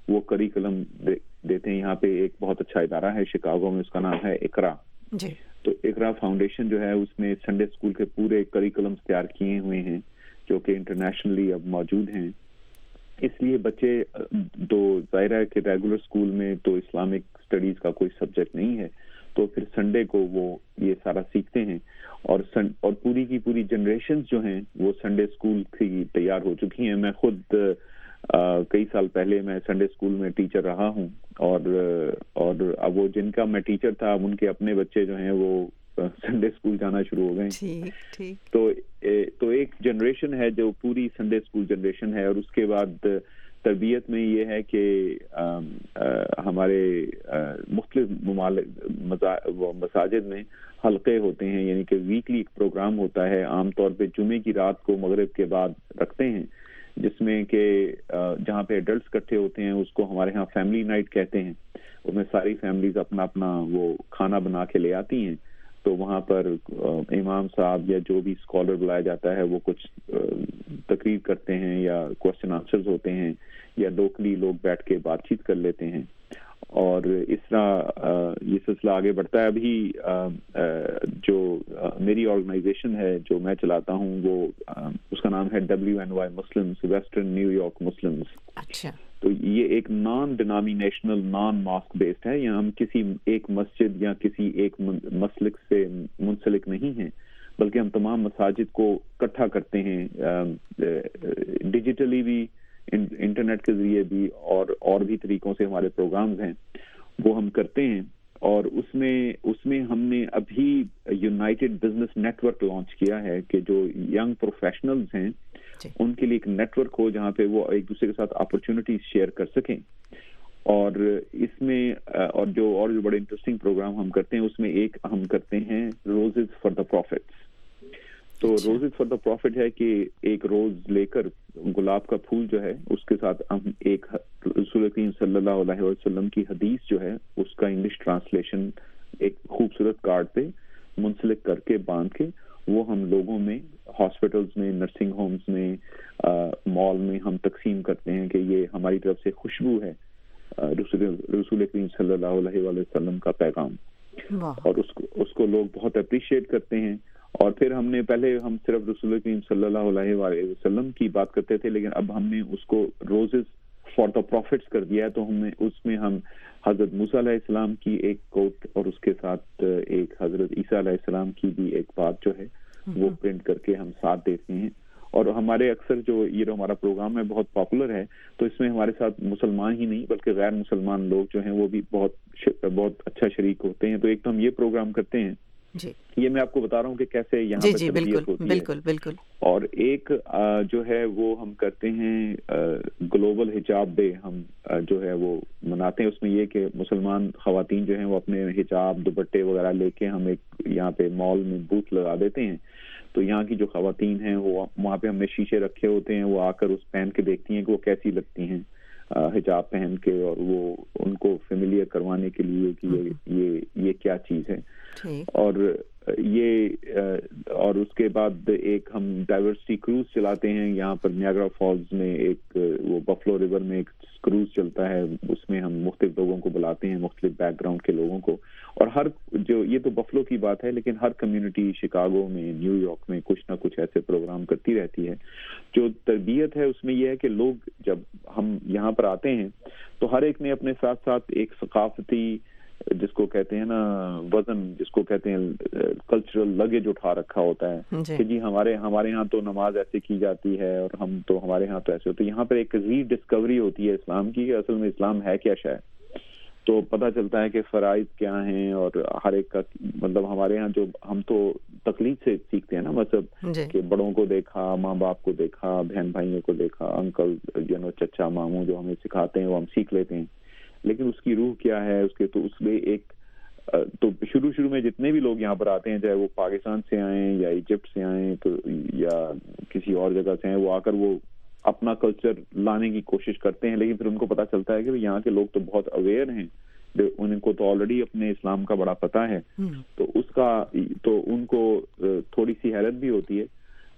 وہ کریکولم دیتے ہیں. یہاں پہ ایک بہت اچھا ادارہ ہے شکاگو میں, اس کا نام ہے اقرا. جی. تو اقرا فاؤنڈیشن جو ہے اس میں سنڈے اسکول کے پورے کریکولمس تیار کیے ہوئے ہیں جو کہ انٹرنیشنلی اب موجود ہیں. اس لیے بچے تو ظاہر ہے کہ ریگولر اسکول میں تو اسلامک اسٹڈیز کا کوئی سبجیکٹ نہیں ہے, تو پھر سنڈے کو وہ یہ سارا سیکھتے ہیں. اور سن اور پوری کی پوری جنریشن جو ہیں وہ سنڈے اسکول کی تیار ہو چکی ہیں. میں خود آ, کئی سال پہلے میں سنڈے اسکول میں ٹیچر رہا ہوں, اور اور اب وہ جن کا میں ٹیچر تھا ان کے اپنے بچے جو ہیں وہ سنڈے اسکول جانا شروع ہو گئے. ٹھیک ٹھیک. تو تو ایک جنریشن ہے جو پوری سنڈے اسکول جنریشن ہے. اور اس کے بعد تربیت میں یہ ہے کہ آ, آ, ہمارے آ, مختلف ممالک مساجد میں حلقے ہوتے ہیں, یعنی کہ ویکلی ایک پروگرام ہوتا ہے, عام طور پہ جمعے کی رات کو مغرب کے بعد رکھتے ہیں, جس میں کہ جہاں پہ ایڈلٹس اکٹھے ہوتے ہیں اس کو ہمارے ہاں فیملی نائٹ کہتے ہیں. اس میں ساری فیملیز اپنا اپنا وہ کھانا بنا کے لے آتی ہیں. تو وہاں پر امام صاحب یا جو بھی اسکالر بلایا جاتا ہے وہ کچھ تقریر کرتے ہیں یا کوشچن آنسرز ہوتے ہیں, یا لوکلی لوگ بیٹھ کے بات چیت کر لیتے ہیں. اور اس طرح یہ سلسلہ آگے بڑھتا ہے. ابھی جو میری آرگنائزیشن ہے جو میں چلاتا ہوں وہ اس کا نام ہے W N Y Muslims, Western New York Muslims. اچھا. تو یہ ایک non denominational non mosque based ہے. یہاں ہم کسی ایک مسجد یا کسی ایک مسلک سے منسلک نہیں ہیں, بلکہ ہم تمام مساجد کو اکٹھا کرتے ہیں, ڈیجیٹلی بھی, انٹرنیٹ کے ذریعے بھی, اور اور بھی طریقوں سے ہمارے پروگرامز ہیں وہ ہم کرتے ہیں. اور اس میں اس میں ہم نے ابھی United business network launch کیا ہے کہ جو ینگ پروفیشنلز ہیں ان کے لیے ایک نیٹ ورک ہو جہاں پہ وہ ایک دوسرے کے ساتھ اپرچونٹیز شیئر کر سکیں. اور اس میں اور جو اور جو بڑے انٹرسٹنگ پروگرام ہم کرتے ہیں اس میں ایک ہم کرتے ہیں روزز فار دا پروفٹس. تو روزز فار دا پروفٹ ہے کہ ایک روز لے کر گلاب کا پھول جو ہے اس کے ساتھ ہم ایک رسول کریم صلی اللہ علیہ وسلم کی حدیث جو ہے اس کا انگلش ٹرانسلیشن ایک خوبصورت کارڈ پہ منسلک کر کے باندھ کے وہ ہم لوگوں میں, ہاسپٹلز میں, نرسنگ ہومز میں, مال میں ہم تقسیم کرتے ہیں کہ یہ ہماری طرف سے خوشبو ہے رسول رسول کریم صلی اللہ علیہ وسلم کا پیغام. اور اس کو اس کو لوگ بہت اپریشیٹ کرتے ہیں. اور پھر ہم نے پہلے ہم صرف رسول کریم صلی اللہ علیہ وسلم کی بات کرتے تھے, لیکن اب ہم نے اس کو روزز فار دا پروفٹس کر دیا ہے. تو ہم نے اس میں ہم حضرت موسیٰ علیہ السلام کی ایک کوٹ اور اس کے ساتھ ایک حضرت عیسیٰ علیہ السلام کی بھی ایک بات جو ہے وہ پرنٹ کر کے ہم ساتھ دیتے ہیں. اور ہمارے اکثر جو یہ جو ہمارا پروگرام ہے بہت پاپولر ہے, تو اس میں ہمارے ساتھ مسلمان ہی نہیں بلکہ غیر مسلمان لوگ جو ہیں وہ بھی بہت بہت اچھا شریک ہوتے ہیں. تو ایک تو ہم یہ پروگرام کرتے ہیں جی, یہ میں آپ کو بتا رہا ہوں کہ کیسے یہاں جی جی بالکل بالکل بالکل. اور ایک جو ہے وہ ہم کرتے ہیں گلوبل حجاب ڈے, ہم جو ہے وہ مناتے ہیں. اس میں یہ کہ مسلمان خواتین جو ہیں وہ اپنے حجاب دوپٹے وغیرہ لے کے ہم ایک یہاں پہ مال میں بوتھ لگا دیتے ہیں. تو یہاں کی جو خواتین ہیں وہ وہاں پہ ہم نے شیشے رکھے ہوتے ہیں, وہ آ کر اس پہن کے دیکھتی ہیں کہ وہ کیسی لگتی ہیں حجاب پہن کے, اور وہ ان کو فیملیئر کروانے کے لیے کہ یہ یہ یہ کیا چیز ہے. اور یہ اور اس کے بعد ایک ہم ڈائیورسٹی کروز چلاتے ہیں یہاں پر نیاگرا فالز میں. ایک وہ بفلو ریور میں ایک کروز چلتا ہے, اس میں ہم مختلف لوگوں کو بلاتے ہیں, مختلف بیک گراؤنڈ کے لوگوں کو. اور ہر جو یہ تو بفلو کی بات ہے, لیکن ہر کمیونٹی شکاگو میں, نیو یارک میں کچھ نہ کچھ ایسے پروگرام کرتی رہتی ہے. جو تربیت ہے اس میں یہ ہے کہ لوگ جب ہم یہاں پر آتے ہیں تو ہر ایک نے اپنے ساتھ ساتھ ایک ثقافتی جس کو کہتے ہیں نا وزن, جس کو کہتے ہیں کلچرل لگیج اٹھا رکھا ہوتا ہے کہ جی ہمارے ہمارے ہاں تو نماز ایسے کی جاتی ہے اور ہم تو ہمارے ہاں تو ایسے ہوتے. یہاں پر ایک ری ڈسکوری ہوتی ہے اسلام کی کہ اصل میں اسلام ہے کیا شے. تو پتہ چلتا ہے کہ فرائض کیا ہیں, اور ہر ایک کا مطلب ہمارے یہاں جو ہم تو تقلید سے سیکھتے ہیں نا, مطلب کہ بڑوں کو دیکھا, ماں باپ کو دیکھا, بہن بھائیوں کو دیکھا, انکل یو نو چچا ماموں جو ہمیں سکھاتے ہیں وہ ہم سیکھ لیتے ہیں. لیکن اس کی روح کیا ہے اس کے, تو اس میں ایک تو شروع شروع میں جتنے بھی لوگ یہاں پر آتے ہیں, چاہے وہ پاکستان سے آئیں یا ایجپٹ سے آئیں تو یا کسی اور جگہ سے آئیں, وہ آ کر وہ اپنا کلچر لانے کی کوشش کرتے ہیں. لیکن پھر ان کو پتہ چلتا ہے کہ یہاں کے لوگ تو بہت اویئر ہیں, ان کو تو آلریڈی اپنے اسلام کا بڑا پتہ ہے, تو اس کا تو ان کو تھوڑی سی حیرت بھی ہوتی ہے.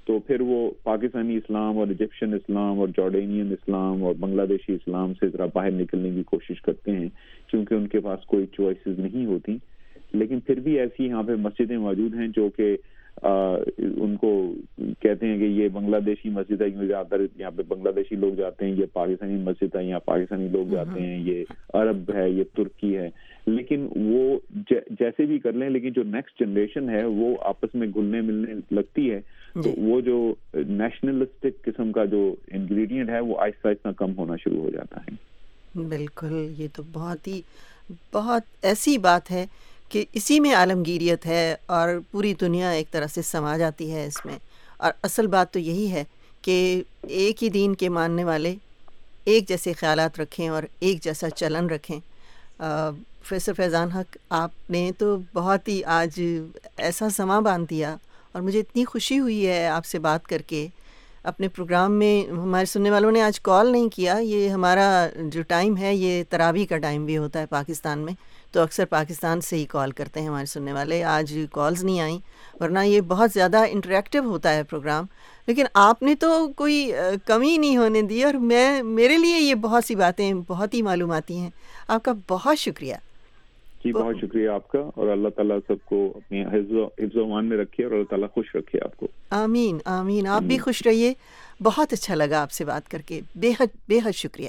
تو پھر وہ پاکستانی اسلام اور ایجپشین اسلام اور جارڈینین اسلام اور بنگلہ دیشی اسلام سے ذرا باہر نکلنے کی کوشش کرتے ہیں کیونکہ ان کے پاس کوئی چوائسیز نہیں ہوتی. لیکن پھر بھی ایسی یہاں پہ مسجدیں موجود ہیں جو کہ ان کو کہتے ہیں کہ یہ بنگلہ دیشی مسجد ہے, زیادہ تر یہاں پہ بنگلہ دیشی لوگ جاتے ہیں, یہ پاکستانی مسجد ہے, یہاں پاکستانی لوگ جاتے ہیں, یہ عرب ہے, یہ ترکی ہے. لیکن وہ جیسے بھی کر لیں, لیکن جو نیکسٹ جنریشن ہے وہ آپس میں گھلنے ملنے لگتی ہے, تو وہ جو نیشنلسٹک قسم کا جو انگریڈینٹ ہے وہ آہستہ آہستہ کم ہونا شروع ہو جاتا ہے. بالکل, یہ تو بہت ہی بہت ایسی بات ہے کہ اسی میں عالمگیریت ہے اور پوری دنیا ایک طرح سے سما جاتی ہے اس میں. اور اصل بات تو یہی ہے کہ ایک ہی دین کے ماننے والے ایک جیسے خیالات رکھیں اور ایک جیسا چلن رکھیں. پروفیسر فیضان حق, آپ نے تو بہت ہی آج ایسا سما باندھ دیا اور مجھے اتنی خوشی ہوئی ہے آپ سے بات کر کے. اپنے پروگرام میں ہمارے سننے والوں نے آج کال نہیں کیا, یہ ہمارا جو ٹائم ہے یہ تراویح کا ٹائم بھی ہوتا ہے پاکستان میں, تو اکثر پاکستان سے ہی کال کرتے ہیں ہمارے سننے والے. آج کالز نہیں آئیں, ورنہ یہ بہت زیادہ انٹریکٹیو ہوتا ہے پروگرام. لیکن آپ نے تو کوئی کمی نہیں ہونے دی, اور میں میرے لیے یہ بہت سی باتیں بہت ہی معلوماتی ہیں. آپ کا بہت شکریہ. جی بہت شکریہ آپ کا, اور اللہ تعالیٰ سب کو اپنے حفظ و امان میں رکھے اور اللہ تعالیٰ خوش رکھے آپ کو. آمین آمین. آپ بھی خوش رہیے. بہت اچھا لگا آپ سے بات کر کے, بے حد بے حد شکریہ.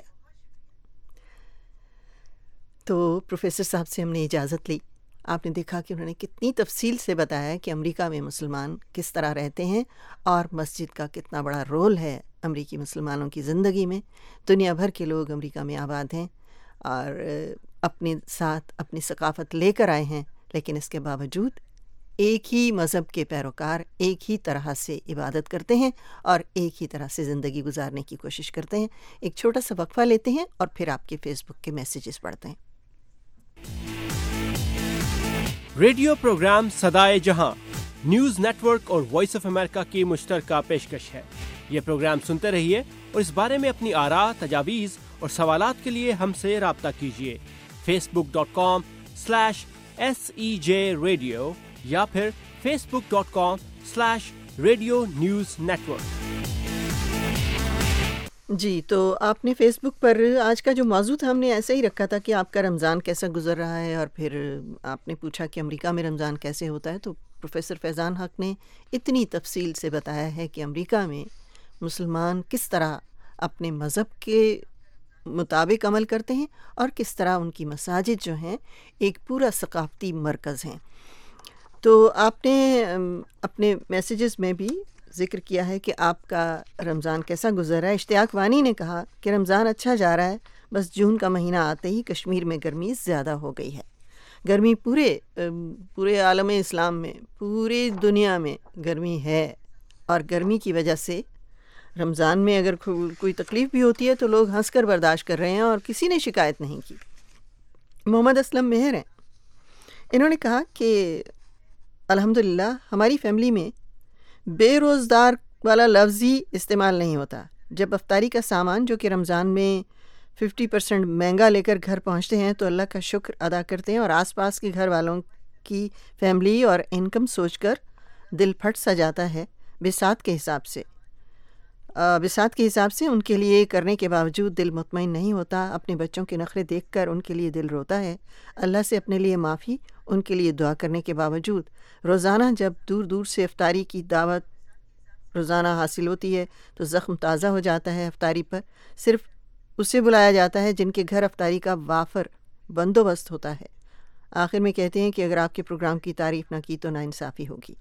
تو پروفیسر صاحب سے ہم نے اجازت لی. آپ نے دیکھا کہ انہوں نے کتنی تفصیل سے بتایا کہ امریکہ میں مسلمان کس طرح رہتے ہیں اور مسجد کا کتنا بڑا رول ہے امریکی مسلمانوں کی زندگی میں. دنیا بھر کے لوگ امریکہ میں آباد ہیں اور اپنے ساتھ اپنی ثقافت لے کر آئے ہیں, لیکن اس کے باوجود ایک ہی مذہب کے پیروکار ایک ہی طرح سے عبادت کرتے ہیں اور ایک ہی طرح سے زندگی گزارنے کی کوشش کرتے ہیں. ایک چھوٹا سا وقفہ لیتے ہیں اور پھر آپ کے فیس بک کے میسیجز پڑھتے ہیں. ریڈیو پروگرام صدائے جہاں نیوز نیٹ ورک اور وائس آف امریکہ کی مشترکہ پیشکش ہے. یہ پروگرام سنتے رہیے اور اس بارے میں اپنی آراء, تجاویز اور سوالات کے لیے ہم سے رابطہ کیجیے. Facebook dot com slash S E J radio یا پھر Facebook dot com slash radio news network. جی, تو آپ نے فیس بک پر آج کا جو موضوع تھا ہم نے ایسے ہی رکھا تھا کہ آپ کا رمضان کیسا گزر رہا ہے, اور پھر آپ نے پوچھا کہ امریکہ میں رمضان کیسے ہوتا ہے. تو پروفیسر فیضان حق نے اتنی تفصیل سے بتایا ہے کہ امریکہ میں مسلمان کس طرح اپنے مذہب کے مطابق عمل کرتے ہیں اور کس طرح ان کی مساجد جو ہیں ایک پورا ثقافتی مرکز ہیں. تو آپ نے اپنے میسیجز میں بھی ذکر کیا ہے کہ آپ کا رمضان کیسا گزر رہا ہے. اشتیاق وانی نے کہا کہ رمضان اچھا جا رہا ہے, بس جون کا مہینہ آتے ہی کشمیر میں گرمی زیادہ ہو گئی ہے. گرمی پورے پورے عالم اسلام میں, پوری دنیا میں گرمی ہے, اور گرمی کی وجہ سے رمضان میں اگر کوئی تکلیف بھی ہوتی ہے تو لوگ ہنس کر برداشت کر رہے ہیں اور کسی نے شکایت نہیں کی. محمد اسلم مہر ہیں, انہوں نے کہا کہ الحمدللہ ہماری فیملی میں بے روزدار والا لفظ ہی استعمال نہیں ہوتا. جب افطاری کا سامان جو کہ رمضان میں ففٹی پرسینٹ مہنگا لے کر گھر پہنچتے ہیں تو اللہ کا شکر ادا کرتے ہیں, اور آس پاس کے گھر والوں کی فیملی اور انکم سوچ کر دل پھٹ سا جاتا ہے. بساط کے حساب سے بساط کے حساب سے ان کے لیے کرنے کے باوجود دل مطمئن نہیں ہوتا. اپنے بچوں کے نخرے دیکھ کر ان کے لیے دل روتا ہے. اللہ سے اپنے لیے معافی, ان کے لیے دعا کرنے کے باوجود روزانہ جب دور دور سے افطاری کی دعوت روزانہ حاصل ہوتی ہے تو زخم تازہ ہو جاتا ہے. افطاری پر صرف اسے بلایا جاتا ہے جن کے گھر افطاری کا وافر بندوبست ہوتا ہے. آخر میں کہتے ہیں کہ اگر آپ کے پروگرام کی تعریف نہ کی تو ناانصافی ہوگی.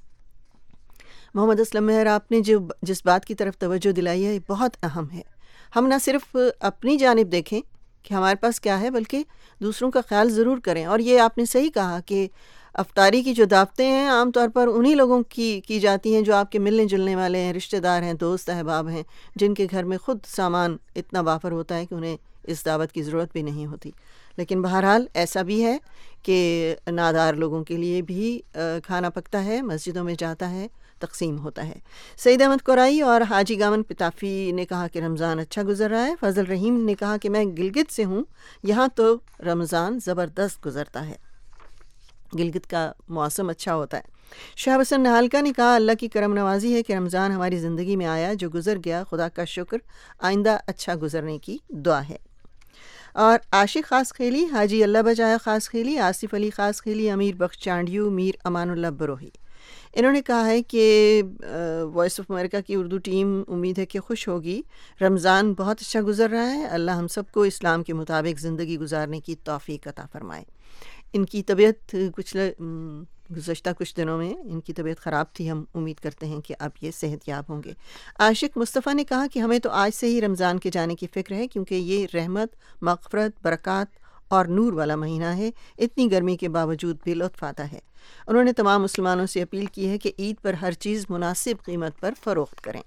محمد اسلم مہر, آپ نے جو جس بات کی طرف توجہ دلائی ہے یہ بہت اہم ہے. ہم نہ صرف اپنی جانب دیکھیں کہ ہمارے پاس کیا ہے, بلکہ دوسروں کا خیال ضرور کریں. اور یہ آپ نے صحیح کہا کہ افطاری کی جو دعوتیں ہیں عام طور پر انہی لوگوں کی کی جاتی ہیں جو آپ کے ملنے جلنے والے ہیں, رشتہ دار ہیں, دوست احباب ہیں, جن کے گھر میں خود سامان اتنا وافر ہوتا ہے کہ انہیں اس دعوت کی ضرورت بھی نہیں ہوتی. لیکن بہرحال ایسا بھی ہے کہ نادار لوگوں کے لیے بھی کھانا پکتا ہے, مسجدوں میں جاتا ہے, تقسیم ہوتا ہے. سعید احمد کورائی اور حاجی گامن پتافی نے کہا کہ رمضان اچھا گزر رہا ہے. فضل رحیم نے کہا کہ میں گلگت سے ہوں, یہاں تو رمضان زبردست گزرتا ہے. گلگت کا موسم اچھا ہوتا ہے۔ شہاب حسن نہالکا نے کہا اللہ کی کرم نوازی ہے کہ رمضان ہماری زندگی میں آیا، جو گزر گیا خدا کا شکر، آئندہ اچھا گزرنے کی دعا ہے۔ اور عاشق خاص خیلی، حاجی اللہ بجایا خاص خیلی، آصف علی خاص خیلی، امیر بخش چانڈیو، میر امان اللہ بروہی، انہوں نے کہا ہے کہ وائس آف امریکہ کی اردو ٹیم امید ہے کہ خوش ہوگی، رمضان بہت اچھا گزر رہا ہے، اللہ ہم سب کو اسلام کے مطابق زندگی گزارنے کی توفیق عطا فرمائے۔ ان کی طبیعت کچھ گزشتہ کچھ دنوں میں ان کی طبیعت خراب تھی، ہم امید کرتے ہیں کہ اب یہ صحت یاب ہوں گے۔ عاشق مصطفیٰ نے کہا کہ ہمیں تو آج سے ہی رمضان کے جانے کی فکر ہے، کیونکہ یہ رحمت، مغفرت، برکات اور نور والا مہینہ ہے، اتنی گرمی کے باوجود بھی لطف آتا ہے۔ انہوں نے تمام مسلمانوں سے اپیل کی ہے کہ عید پر ہر چیز مناسب قیمت پر فروخت کریں۔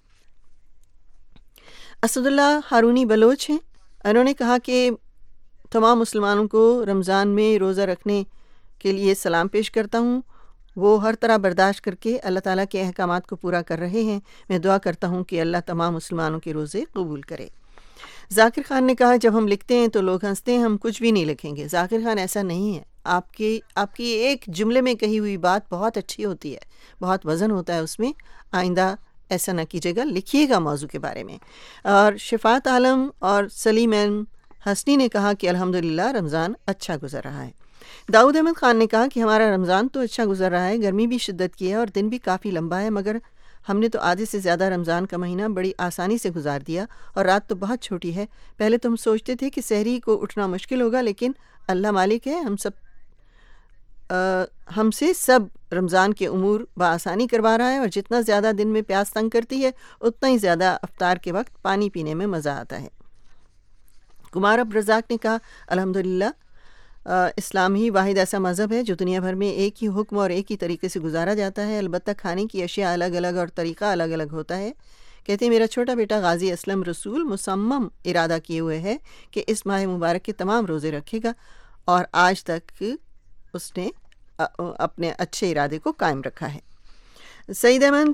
اسد اللہ ہارونی بلوچ ہیں، انہوں نے کہا کہ تمام مسلمانوں کو رمضان میں روزہ رکھنے کے لیے سلام پیش کرتا ہوں، وہ ہر طرح برداشت کر کے اللہ تعالیٰ کے احکامات کو پورا کر رہے ہیں، میں دعا کرتا ہوں کہ اللہ تمام مسلمانوں کے روزے قبول کرے۔ ذاکر خان نے کہا جب ہم لکھتے ہیں تو لوگ ہنستے ہیں، ہم کچھ بھی نہیں لکھیں گے۔ ذاکر خان ایسا نہیں ہے، آپ کی آپ کی ایک جملے میں کہی ہوئی بات بہت اچھی ہوتی ہے، بہت وزن ہوتا ہے اس میں، آئندہ ایسا نہ کیجیے گا، لکھیے گا موضوع کے بارے میں۔ اور شفاعت عالم اور سلیم حسنی نے کہا کہ الحمدللہ رمضان اچھا گزر رہا ہے۔ داؤد احمد خان نے کہا کہ ہمارا رمضان تو اچھا گزر رہا ہے، گرمی بھی شدت کی ہے اور دن بھی کافی لمبا ہے، مگر ہم نے تو آدھے سے زیادہ رمضان کا مہینہ بڑی آسانی سے گزار دیا، اور رات تو بہت چھوٹی ہے۔ پہلے تو ہم سوچتے تھے کہ سحری کو اٹھنا مشکل ہوگا، لیکن اللہ مالک ہے، ہم سب آ, ہم سے سب رمضان کے امور بآسانی کروا رہا ہے، اور جتنا زیادہ دن میں پیاس تنگ کرتی ہے اتنا ہی زیادہ افطار کے وقت پانی پینے میں مزہ آتا ہے۔ کمار عبد الرزاق نے کہا الحمدللہ اسلام ہی واحد ایسا مذہب ہے جو دنیا بھر میں ایک ہی حکم اور ایک ہی طریقے سے گزارا جاتا ہے، البتہ کھانے کی اشیاء الگ الگ اور طریقہ الگ الگ ہوتا ہے۔ کہتے ہیں میرا چھوٹا بیٹا غازی اسلم رسول مصمم ارادہ کیے ہوئے ہے کہ اس ماہ مبارک کے تمام روزے رکھے گا، اور آج تک اس نے اپنے اچھے ارادے کو قائم رکھا ہے۔ سعید احمد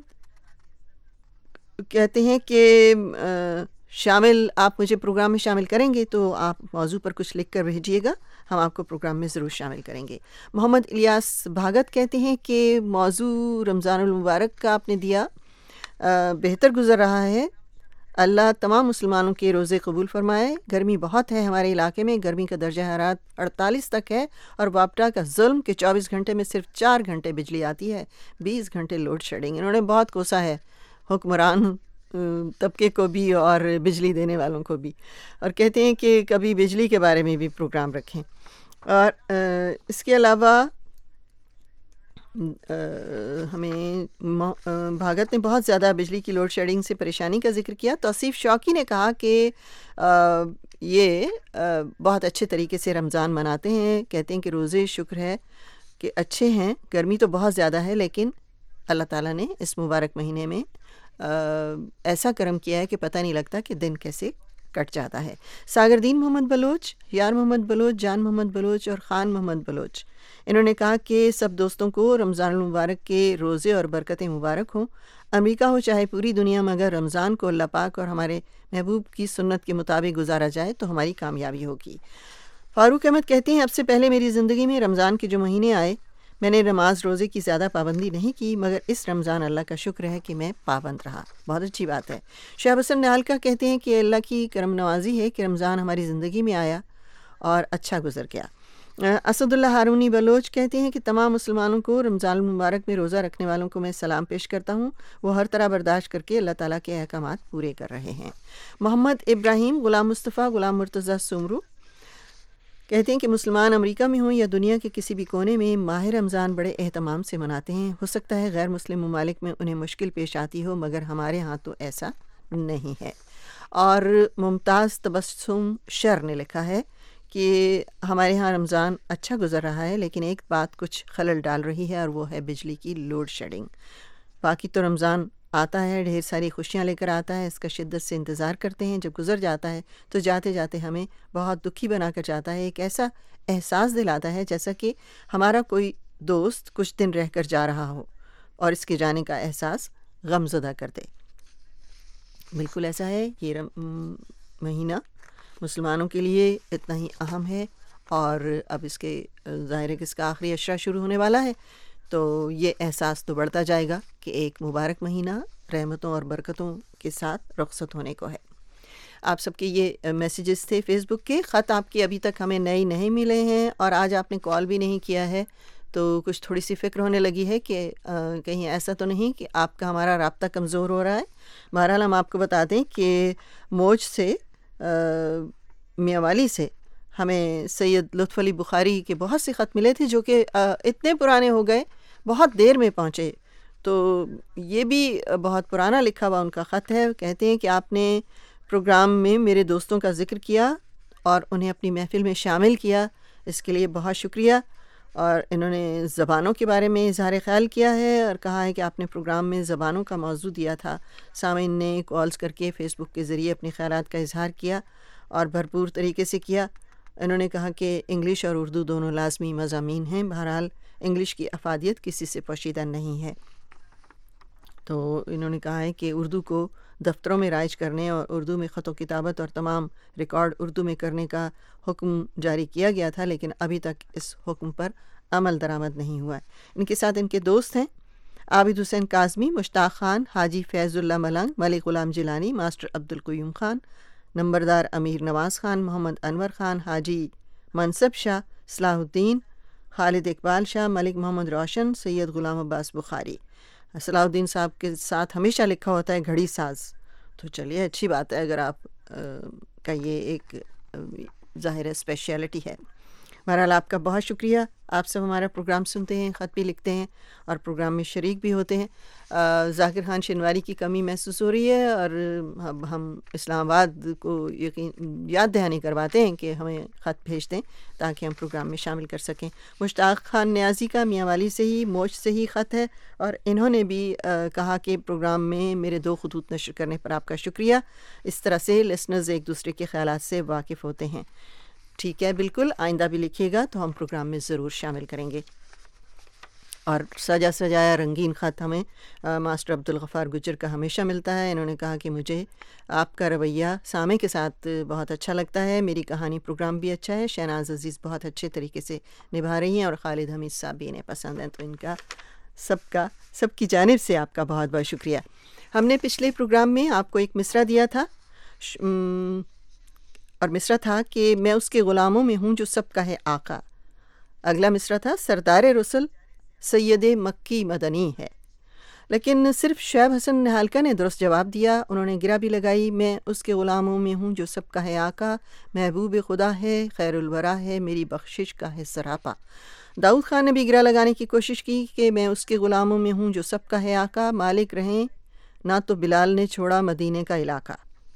کہتے ہیں کہ شامل آپ مجھے پروگرام میں شامل کریں گے تو آپ موضوع پر کچھ لکھ کر بھیجیے گا، ہم آپ کو پروگرام میں ضرور شامل کریں گے۔ محمد الیاس بھاگت کہتے ہیں کہ موضوع رمضان المبارک کا آپ نے دیا، بہتر گزر رہا ہے، اللہ تمام مسلمانوں کے روزے قبول فرمائے۔ گرمی بہت ہے ہمارے علاقے میں، گرمی کا درجہ حرارت اڑتالیس تک ہے، اور واپٹا کا ظلم کہ چوبیس گھنٹے میں صرف چار گھنٹے بجلی آتی ہے، بیس گھنٹے لوڈ شیڈنگ۔ انہوں نے بہت کوسا ہے حکمران طبقے کو بھی اور بجلی دینے والوں کو بھی، اور کہتے ہیں کہ کبھی بجلی کے بارے میں بھی پروگرام رکھیں۔ اور اس کے علاوہ ہمیں بھاگت نے بہت زیادہ بجلی کی لوڈ شیڈنگ سے پریشانی کا ذکر کیا۔ توصیف شوقی نے کہا کہ یہ بہت اچھے طریقے سے رمضان مناتے ہیں، کہتے ہیں کہ روزے شکر ہے کہ اچھے ہیں، گرمی تو بہت زیادہ ہے، لیکن اللہ تعالیٰ نے اس مبارک مہینے میں ایسا کرم کیا ہے کہ پتہ نہیں لگتا کہ دن کیسے کٹ جاتا ہے۔ ساگر دین محمد بلوچ، یار محمد بلوچ، جان محمد بلوچ اور خان محمد بلوچ، انہوں نے کہا کہ سب دوستوں کو رمضان المبارک کے روزے اور برکتیں مبارک ہوں۔ امریکہ ہو چاہے پوری دنیا میں، اگر رمضان کو اللہ پاک اور ہمارے محبوب کی سنت کے مطابق گزارا جائے تو ہماری کامیابی ہوگی۔ فاروق احمد کہتے ہیں اب سے پہلے میری زندگی میں رمضان کے جو مہینے آئے میں نے نماز روزے کی زیادہ پابندی نہیں کی، مگر اس رمضان اللہ کا شکر ہے کہ میں پابند رہا، بہت اچھی بات ہے۔ شہاب حسن نہالکا کہتے ہیں کہ اللہ کی کرم نوازی ہے کہ رمضان ہماری زندگی میں آیا اور اچھا گزر گیا۔ اسد اللہ ہارونی بلوچ کہتے ہیں کہ تمام مسلمانوں کو رمضان المبارک میں روزہ رکھنے والوں کو میں سلام پیش کرتا ہوں، وہ ہر طرح برداشت کر کے اللہ تعالیٰ کے احکامات پورے کر رہے ہیں۔ محمد ابراہیم غلام مصطفیٰ غلام مرتضیٰ سمرو کہتے ہیں کہ مسلمان امریکہ میں ہوں یا دنیا کے کسی بھی کونے میں ماہ رمضان بڑے اہتمام سے مناتے ہیں، ہو سکتا ہے غیر مسلم ممالک میں انہیں مشکل پیش آتی ہو، مگر ہمارے ہاں تو ایسا نہیں ہے۔ اور ممتاز تبسم شر نے لکھا ہے کہ ہمارے ہاں رمضان اچھا گزر رہا ہے، لیکن ایک بات کچھ خلل ڈال رہی ہے اور وہ ہے بجلی کی لوڈ شیڈنگ۔ باقی تو رمضان آتا ہے، ڈھیر ساری خوشیاں لے کر آتا ہے، اس کا شدت سے انتظار کرتے ہیں، جب گزر جاتا ہے تو جاتے جاتے ہمیں بہت دکھی بنا کر جاتا ہے، ایک ایسا احساس دلاتا ہے جیسا کہ ہمارا کوئی دوست کچھ دن رہ کر جا رہا ہو اور اس کے جانے کا احساس غم زدہ کر دے۔ بالکل ایسا ہے، یہ مہینہ مسلمانوں کے لیے اتنا ہی اہم ہے اور اب اس کے ظاہر ہے کہ اس کا آخری اشرا شروع ہونے والا ہے، تو یہ احساس تو بڑھتا جائے گا کہ ایک مبارک مہینہ رحمتوں اور برکتوں کے ساتھ رخصت ہونے کو ہے۔ آپ سب کے یہ میسیجز تھے فیس بک کے، خط آپ کے ابھی تک ہمیں نئے نہیں ملے ہیں اور آج آپ نے کال بھی نہیں کیا ہے، تو کچھ تھوڑی سی فکر ہونے لگی ہے کہ کہیں ایسا تو نہیں کہ آپ کا ہمارا رابطہ کمزور ہو رہا ہے۔ بہرحال ہم آپ کو بتا دیں کہ موج سے میاں والی سے ہمیں سید لطف علی بخاری کے بہت سے خط ملے تھے جو کہ اتنے پرانے ہو گئے، بہت دیر میں پہنچے، تو یہ بھی بہت پرانا لکھا ہوا ان کا خط ہے۔ کہتے ہیں کہ آپ نے پروگرام میں میرے دوستوں کا ذکر کیا اور انہیں اپنی محفل میں شامل کیا، اس کے لیے بہت شکریہ، اور انہوں نے زبانوں کے بارے میں اظہار خیال کیا ہے اور کہا ہے کہ آپ نے پروگرام میں زبانوں کا موضوع دیا تھا، سامعین نے کالز کر کے فیس بک کے ذریعے اپنے خیالات کا اظہار کیا اور بھرپور طریقے سے کیا۔ انہوں نے کہا کہ انگلش اور اردو دونوں لازمی مضامین ہیں، بہرحال انگلش کی افادیت کسی سے پوشیدہ نہیں ہے۔ تو انہوں نے کہا ہے کہ اردو کو دفتروں میں رائج کرنے اور اردو میں خط و کتابت اور تمام ریکارڈ اردو میں کرنے کا حکم جاری کیا گیا تھا، لیکن ابھی تک اس حکم پر عمل درآمد نہیں ہوا ہے۔ ان کے ساتھ ان کے دوست ہیں عابد حسین کاظمی، مشتاق خان، حاجی فیض اللہ ملنگ، ملک غلام جیلانی، ماسٹر عبدالقیوم خان، نمبردار امیر نواز خان، محمد انور خان، حاجی منصب شاہ، صلاح الدین، خالد اقبال شاہ، ملک محمد روشن، سید غلام عباس بخاری۔ صلاح الدین صاحب کے ساتھ ہمیشہ لکھا ہوتا ہے گھڑی ساز، تو چلیے اچھی بات ہے اگر آپ کا یہ ایک ظاہر اسپیشلٹی ہے۔ بہرحال آپ کا بہت شکریہ، آپ سب ہمارا پروگرام سنتے ہیں، خط بھی لکھتے ہیں اور پروگرام میں شریک بھی ہوتے ہیں۔ ذاکر خان شنواری کی کمی محسوس ہو رہی ہے اور ہم اسلام آباد کو یقین یاد دہانی کرواتے ہیں کہ ہمیں خط بھیج دیں تاکہ ہم پروگرام میں شامل کر سکیں۔ مشتاق خان نیازی کا میاں والی سے ہی موج سے ہی خط ہے اور انہوں نے بھی کہا کہ پروگرام میں میرے دو خطوط نشر کرنے پر آپ کا شکریہ، اس طرح سے لسنرز ایک دوسرے کے خیالات سے واقف ہوتے ہیں۔ ٹھیک ہے، بالکل، آئندہ بھی لکھیے گا تو ہم پروگرام میں ضرور شامل کریں گے۔ اور سجا سجایا رنگین خط ہمیں ماسٹر عبدالغفار گجر کا ہمیشہ ملتا ہے۔ انہوں نے کہا کہ مجھے آپ کا رویہ سامع کے ساتھ بہت اچھا لگتا ہے، میری کہانی پروگرام بھی اچھا ہے، شہناز عزیز بہت اچھے طریقے سے نبھا رہی ہیں اور خالد حمید صاحب بھی انہیں پسند ہیں، تو ان کا سب کا سب کی جانب سے آپ کا بہت بہت شکریہ۔ ہم نے پچھلے پروگرام میں آپ کو ایک مصرع دیا تھا اور مصرع تھا کہ میں اس کے غلاموں میں ہوں جو سب کا ہے آقا۔ اگلا مصرع تھا سردار رسل سید مکی مدنی ہے، لیکن صرف شعیب حسن نہالکا نے درست جواب دیا، انہوں نے گرہ بھی لگائی، میں اس کے غلاموں میں ہوں جو سب کا ہے آقا، محبوب خدا ہے، خیر الورا ہے، میری بخشش کا ہے سراپا۔ داؤد خان نے بھی گرہ لگانے کی کوشش کی کہ میں اس کے غلاموں میں ہوں جو سب کا ہے آقا، مالک رہیں نہ تو بلال نے چھوڑا مدینے کا علاقہ۔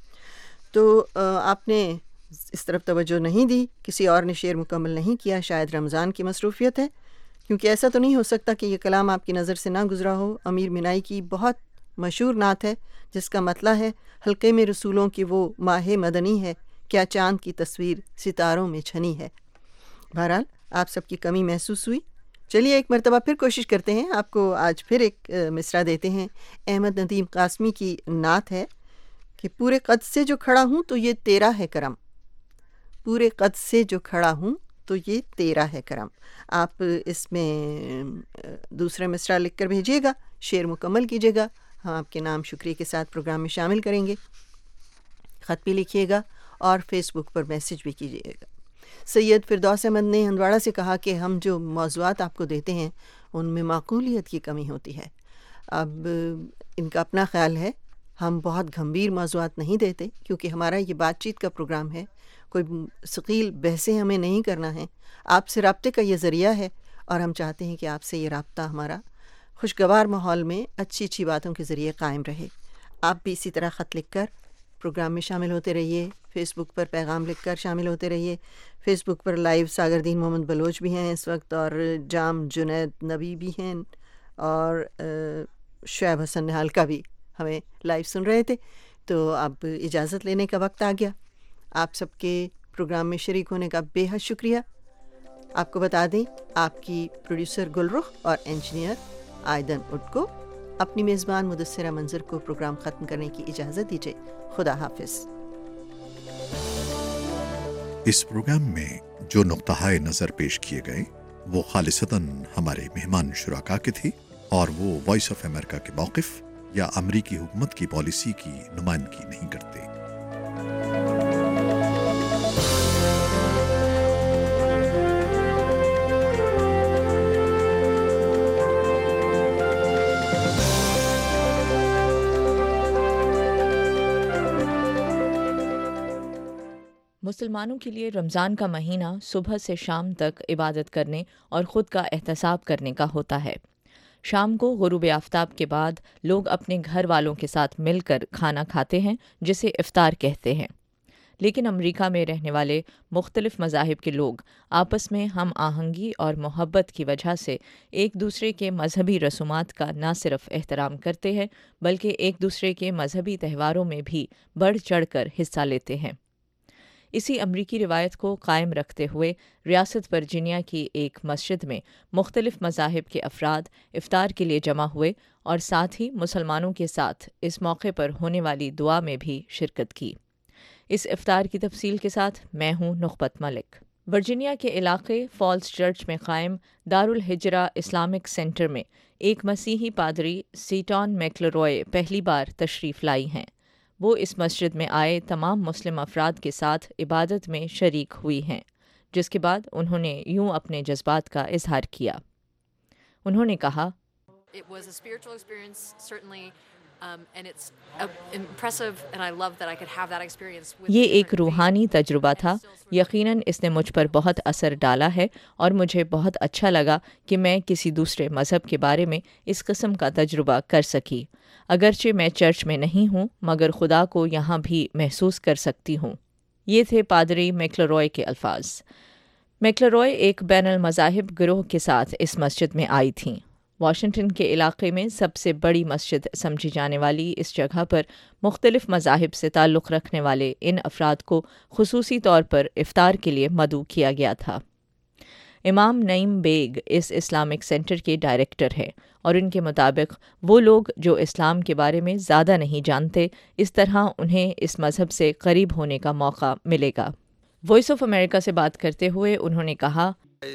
تو آپ نے اس طرف توجہ نہیں دی، کسی اور نے شعر مکمل نہیں کیا، شاید رمضان کی مصروفیت ہے، کیونکہ ایسا تو نہیں ہو سکتا کہ یہ کلام آپ کی نظر سے نہ گزرا ہو۔ امیر منائی کی بہت مشہور نعت ہے جس کا مطلع ہے حلقے میں رسولوں کی وہ ماہ مدنی ہے، کیا چاند کی تصویر ستاروں میں چھنی ہے۔ بہرحال آپ سب کی کمی محسوس ہوئی، چلیے ایک مرتبہ پھر کوشش کرتے ہیں، آپ کو آج پھر ایک مصرع دیتے ہیں۔ احمد ندیم قاسمی کی نعت ہے کہ پورے قد سے جو کھڑا ہوں تو یہ تیرا ہے کرم، پورے قد سے جو کھڑا ہوں تو یہ تیرا ہے کرم۔ آپ اس میں دوسرے مصرع لکھ کر بھیجیے گا، شعر مکمل کیجیے گا، ہم آپ کے نام شکریہ کے ساتھ پروگرام میں شامل کریں گے۔ خط بھی لکھیے گا اور فیس بک پر میسج بھی کیجیے گا۔ سید فردوس احمد نے ہندواڑہ سے کہا کہ ہم جو موضوعات آپ کو دیتے ہیں ان میں معقولیت کی کمی ہوتی ہے۔ اب ان کا اپنا خیال ہے، ہم بہت گھمبیر موضوعات نہیں دیتے کیونکہ ہمارا یہ بات چیت کا پروگرام ہے، کوئی ثقیل بحثیں ہمیں نہیں کرنا ہے، آپ سے رابطے کا یہ ذریعہ ہے اور ہم چاہتے ہیں کہ آپ سے یہ رابطہ ہمارا خوشگوار ماحول میں اچھی اچھی باتوں کے ذریعے قائم رہے۔ آپ بھی اسی طرح خط لکھ کر پروگرام میں شامل ہوتے رہیے، فیس بک پر پیغام لکھ کر شامل ہوتے رہیے۔ فیس بک پر لائیو ساگردین محمد بلوچ بھی ہیں اس وقت، اور جام جنید نبی بھی ہیں، اور شعیب حسن نہالکا بھی ہمیں لائیو سن رہے تھے۔ تو اب اجازت لینے کا وقت آ گیا، آپ سب کے پروگرام میں شریک ہونے کا بے حد شکریہ۔ آپ کو بتا دیں آپ کی پروڈیوسر گلرخ اور انجینئر آئدن اڈ کو اپنی میزبان مدثرہ منظر کو پروگرام ختم کرنے کی اجازت دیجیے۔ خدا حافظ۔ اس پروگرام میں جو نقطہ نظر پیش کیے گئے وہ خالصتاً ہمارے مہمان شرکاء کے تھے اور وہ وائس آف امریکہ کے موقف یا امریکی حکومت کی پالیسی کی نمائندگی نہیں کرتے۔ مسلمانوں کے لیے رمضان کا مہینہ صبح سے شام تک عبادت کرنے اور خود کا احتساب کرنے کا ہوتا ہے۔ شام کو غروب آفتاب کے بعد لوگ اپنے گھر والوں کے ساتھ مل کر کھانا کھاتے ہیں جسے افطار کہتے ہیں، لیکن امریکہ میں رہنے والے مختلف مذاہب کے لوگ آپس میں ہم آہنگی اور محبت کی وجہ سے ایک دوسرے کے مذہبی رسومات کا نہ صرف احترام کرتے ہیں بلکہ ایک دوسرے کے مذہبی تہواروں میں بھی بڑھ چڑھ کر حصہ لیتے ہیں۔ اسی امریکی روایت کو قائم رکھتے ہوئے ریاست ورجینیا کی ایک مسجد میں مختلف مذاہب کے افراد افطار کے لیے جمع ہوئے اور ساتھ ہی مسلمانوں کے ساتھ اس موقع پر ہونے والی دعا میں بھی شرکت کی۔ اس افطار کی تفصیل کے ساتھ میں ہوں نخبت ملک۔ ورجینیا کے علاقے فالز چرچ میں قائم دارالہجرہ اسلامک سینٹر میں ایک مسیحی پادری سیٹون میکلروئے پہلی بار تشریف لائی ہیں۔ وہ اس مسجد میں آئے تمام مسلم افراد کے ساتھ عبادت میں شریک ہوئی ہیں، جس کے بعد انہوں نے یوں اپنے جذبات کا اظہار کیا۔ انہوں نے کہا، یہ ایک روحانی تجربہ تھا، یقیناً اس نے مجھ پر بہت اثر ڈالا ہے اور مجھے بہت اچھا لگا کہ میں کسی دوسرے مذہب کے بارے میں اس قسم کا تجربہ کر سکی۔ اگرچہ میں چرچ میں نہیں ہوں مگر خدا کو یہاں بھی محسوس کر سکتی ہوں۔ یہ تھے پادری میکلروئے کے الفاظ۔ میکلروئے ایک بین المذاہب گروہ کے ساتھ اس مسجد میں آئی تھیں۔ واشنگٹن کے علاقے میں سب سے بڑی مسجد سمجھی جانے والی اس جگہ پر مختلف مذاہب سے تعلق رکھنے والے ان افراد کو خصوصی طور پر افطار کے لیے مدعو کیا گیا تھا۔ امام نعیم بیگ اس اسلامک سینٹر کے ڈائریکٹر ہے اور ان کے مطابق وہ لوگ جو اسلام کے بارے میں زیادہ نہیں جانتے، اس طرح انہیں اس مذہب سے قریب ہونے کا موقع ملے گا۔ وائس آف امریکہ سے بات کرتے ہوئے انہوں نے کہا،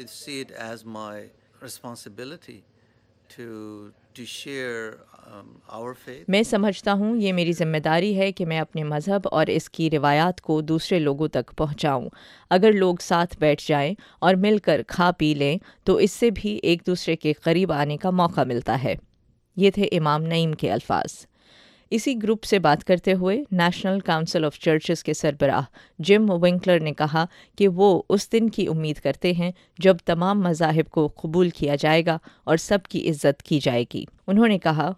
میں سمجھتا ہوں یہ میری ذمہ داری ہے کہ میں اپنے مذہب اور اس کی روایات کو دوسرے لوگوں تک پہنچاؤں۔ اگر لوگ ساتھ بیٹھ جائیں اور مل کر کھا پی لیں تو اس سے بھی ایک دوسرے کے قریب آنے کا موقع ملتا ہے۔ یہ تھے امام نعیم کے الفاظ۔ اسی گروپ سے بات کرتے ہوئے نیشنل کونسل آف چرچز کے سربراہ جم ونکلر نے کہا کہ وہ اس دن کی امید کرتے ہیں جب تمام مذاہب کو قبول کیا جائے گا اور سب کی عزت کی جائے گی۔ انہوں نے کہا،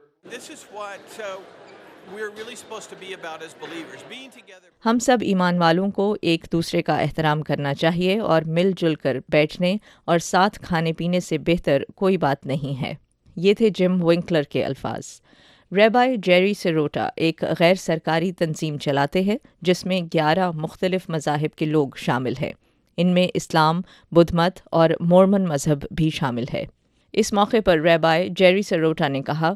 ہم سب ایمان والوں کو ایک دوسرے کا احترام کرنا چاہیے اور مل جل کر بیٹھنے اور ساتھ کھانے پینے سے بہتر کوئی بات نہیں ہے۔ یہ تھے جم ونکلر کے الفاظ۔ ریبائی جیری سروٹا ایک غیر سرکاری تنظیم چلاتے ہیں جس میں گیارہ مختلف مذاہب کے لوگ شامل ہیں۔ ان میں اسلام، بدھ مت اور مورمن مذہب بھی شامل ہے۔ اس موقع پر ریبائی جیری سروٹا نے کہا،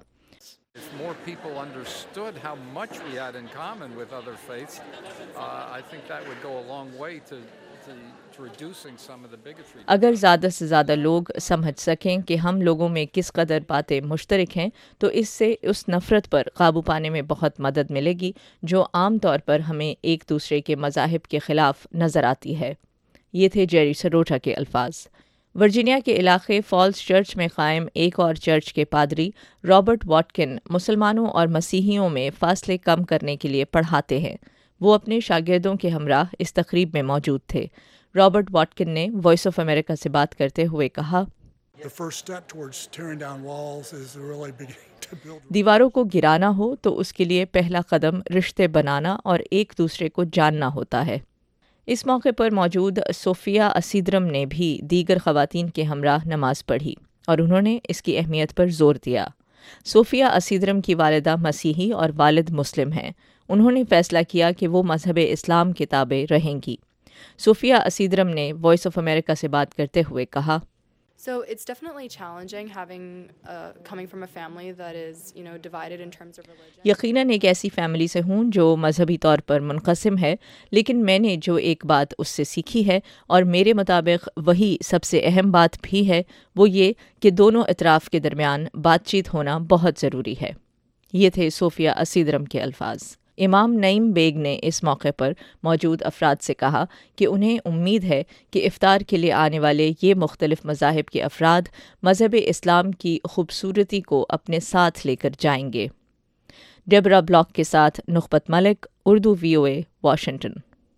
اگر زیادہ سے زیادہ لوگ سمجھ سکیں کہ ہم لوگوں میں کس قدر باتیں مشترک ہیں تو اس سے اس نفرت پر قابو پانے میں بہت مدد ملے گی جو عام طور پر ہمیں ایک دوسرے کے مذاہب کے خلاف نظر آتی ہے۔ یہ تھے جیری سروٹا کے الفاظ۔ ورجینیا کے علاقے فالز چرچ میں قائم ایک اور چرچ کے پادری رابرٹ واٹکن مسلمانوں اور مسیحیوں میں فاصلے کم کرنے کے لیے پڑھاتے ہیں۔ وہ اپنے شاگردوں کے ہمراہ اس تقریب میں موجود تھے۔ رابرٹ واٹکن نے وائس آف امریکہ سے بات کرتے ہوئے کہا، دیواروں کو گرانا ہو تو اس کے لیے پہلا قدم رشتے بنانا اور ایک دوسرے کو جاننا ہوتا ہے۔ اس موقع پر موجود صوفیہ اسیدرم نے بھی دیگر خواتین کے ہمراہ نماز پڑھی اور انہوں نے اس کی اہمیت پر زور دیا۔ صوفیہ اسیدرم کی والدہ مسیحی اور والد مسلم ہیں۔ انہوں نے فیصلہ کیا کہ وہ مذہب اسلام کے تابع رہیں گی۔ صوفیہ اسیدرم نے وائس آف امریکہ سے بات کرتے ہوئے کہا، So it's definitely challenging having uh, coming from a family that is, you know, divided in terms of religion. یقیناً ایک ایسی فیملی سے ہوں جو مذہبی طور پر منقسم ہے، لیکن میں نے جو ایک بات اس سے سیکھی ہے اور میرے مطابق وہی سب سے اہم بات بھی ہے، وہ یہ کہ دونوں اطراف کے درمیان بات چیت ہونا بہت ضروری ہے۔ یہ تھے صوفیہ اسیدرم کے الفاظ۔ امام نعیم بیگ نے اس موقع پر موجود افراد سے کہا کہ انہیں امید ہے کہ افطار کے لیے آنے والے یہ مختلف مذاہب کے افراد مذہب اسلام کی خوبصورتی کو اپنے ساتھ لے کر جائیں گے۔ ڈیبرا بلاک کے ساتھ نخبت ملک، اردو وی او اے، واشنگٹن۔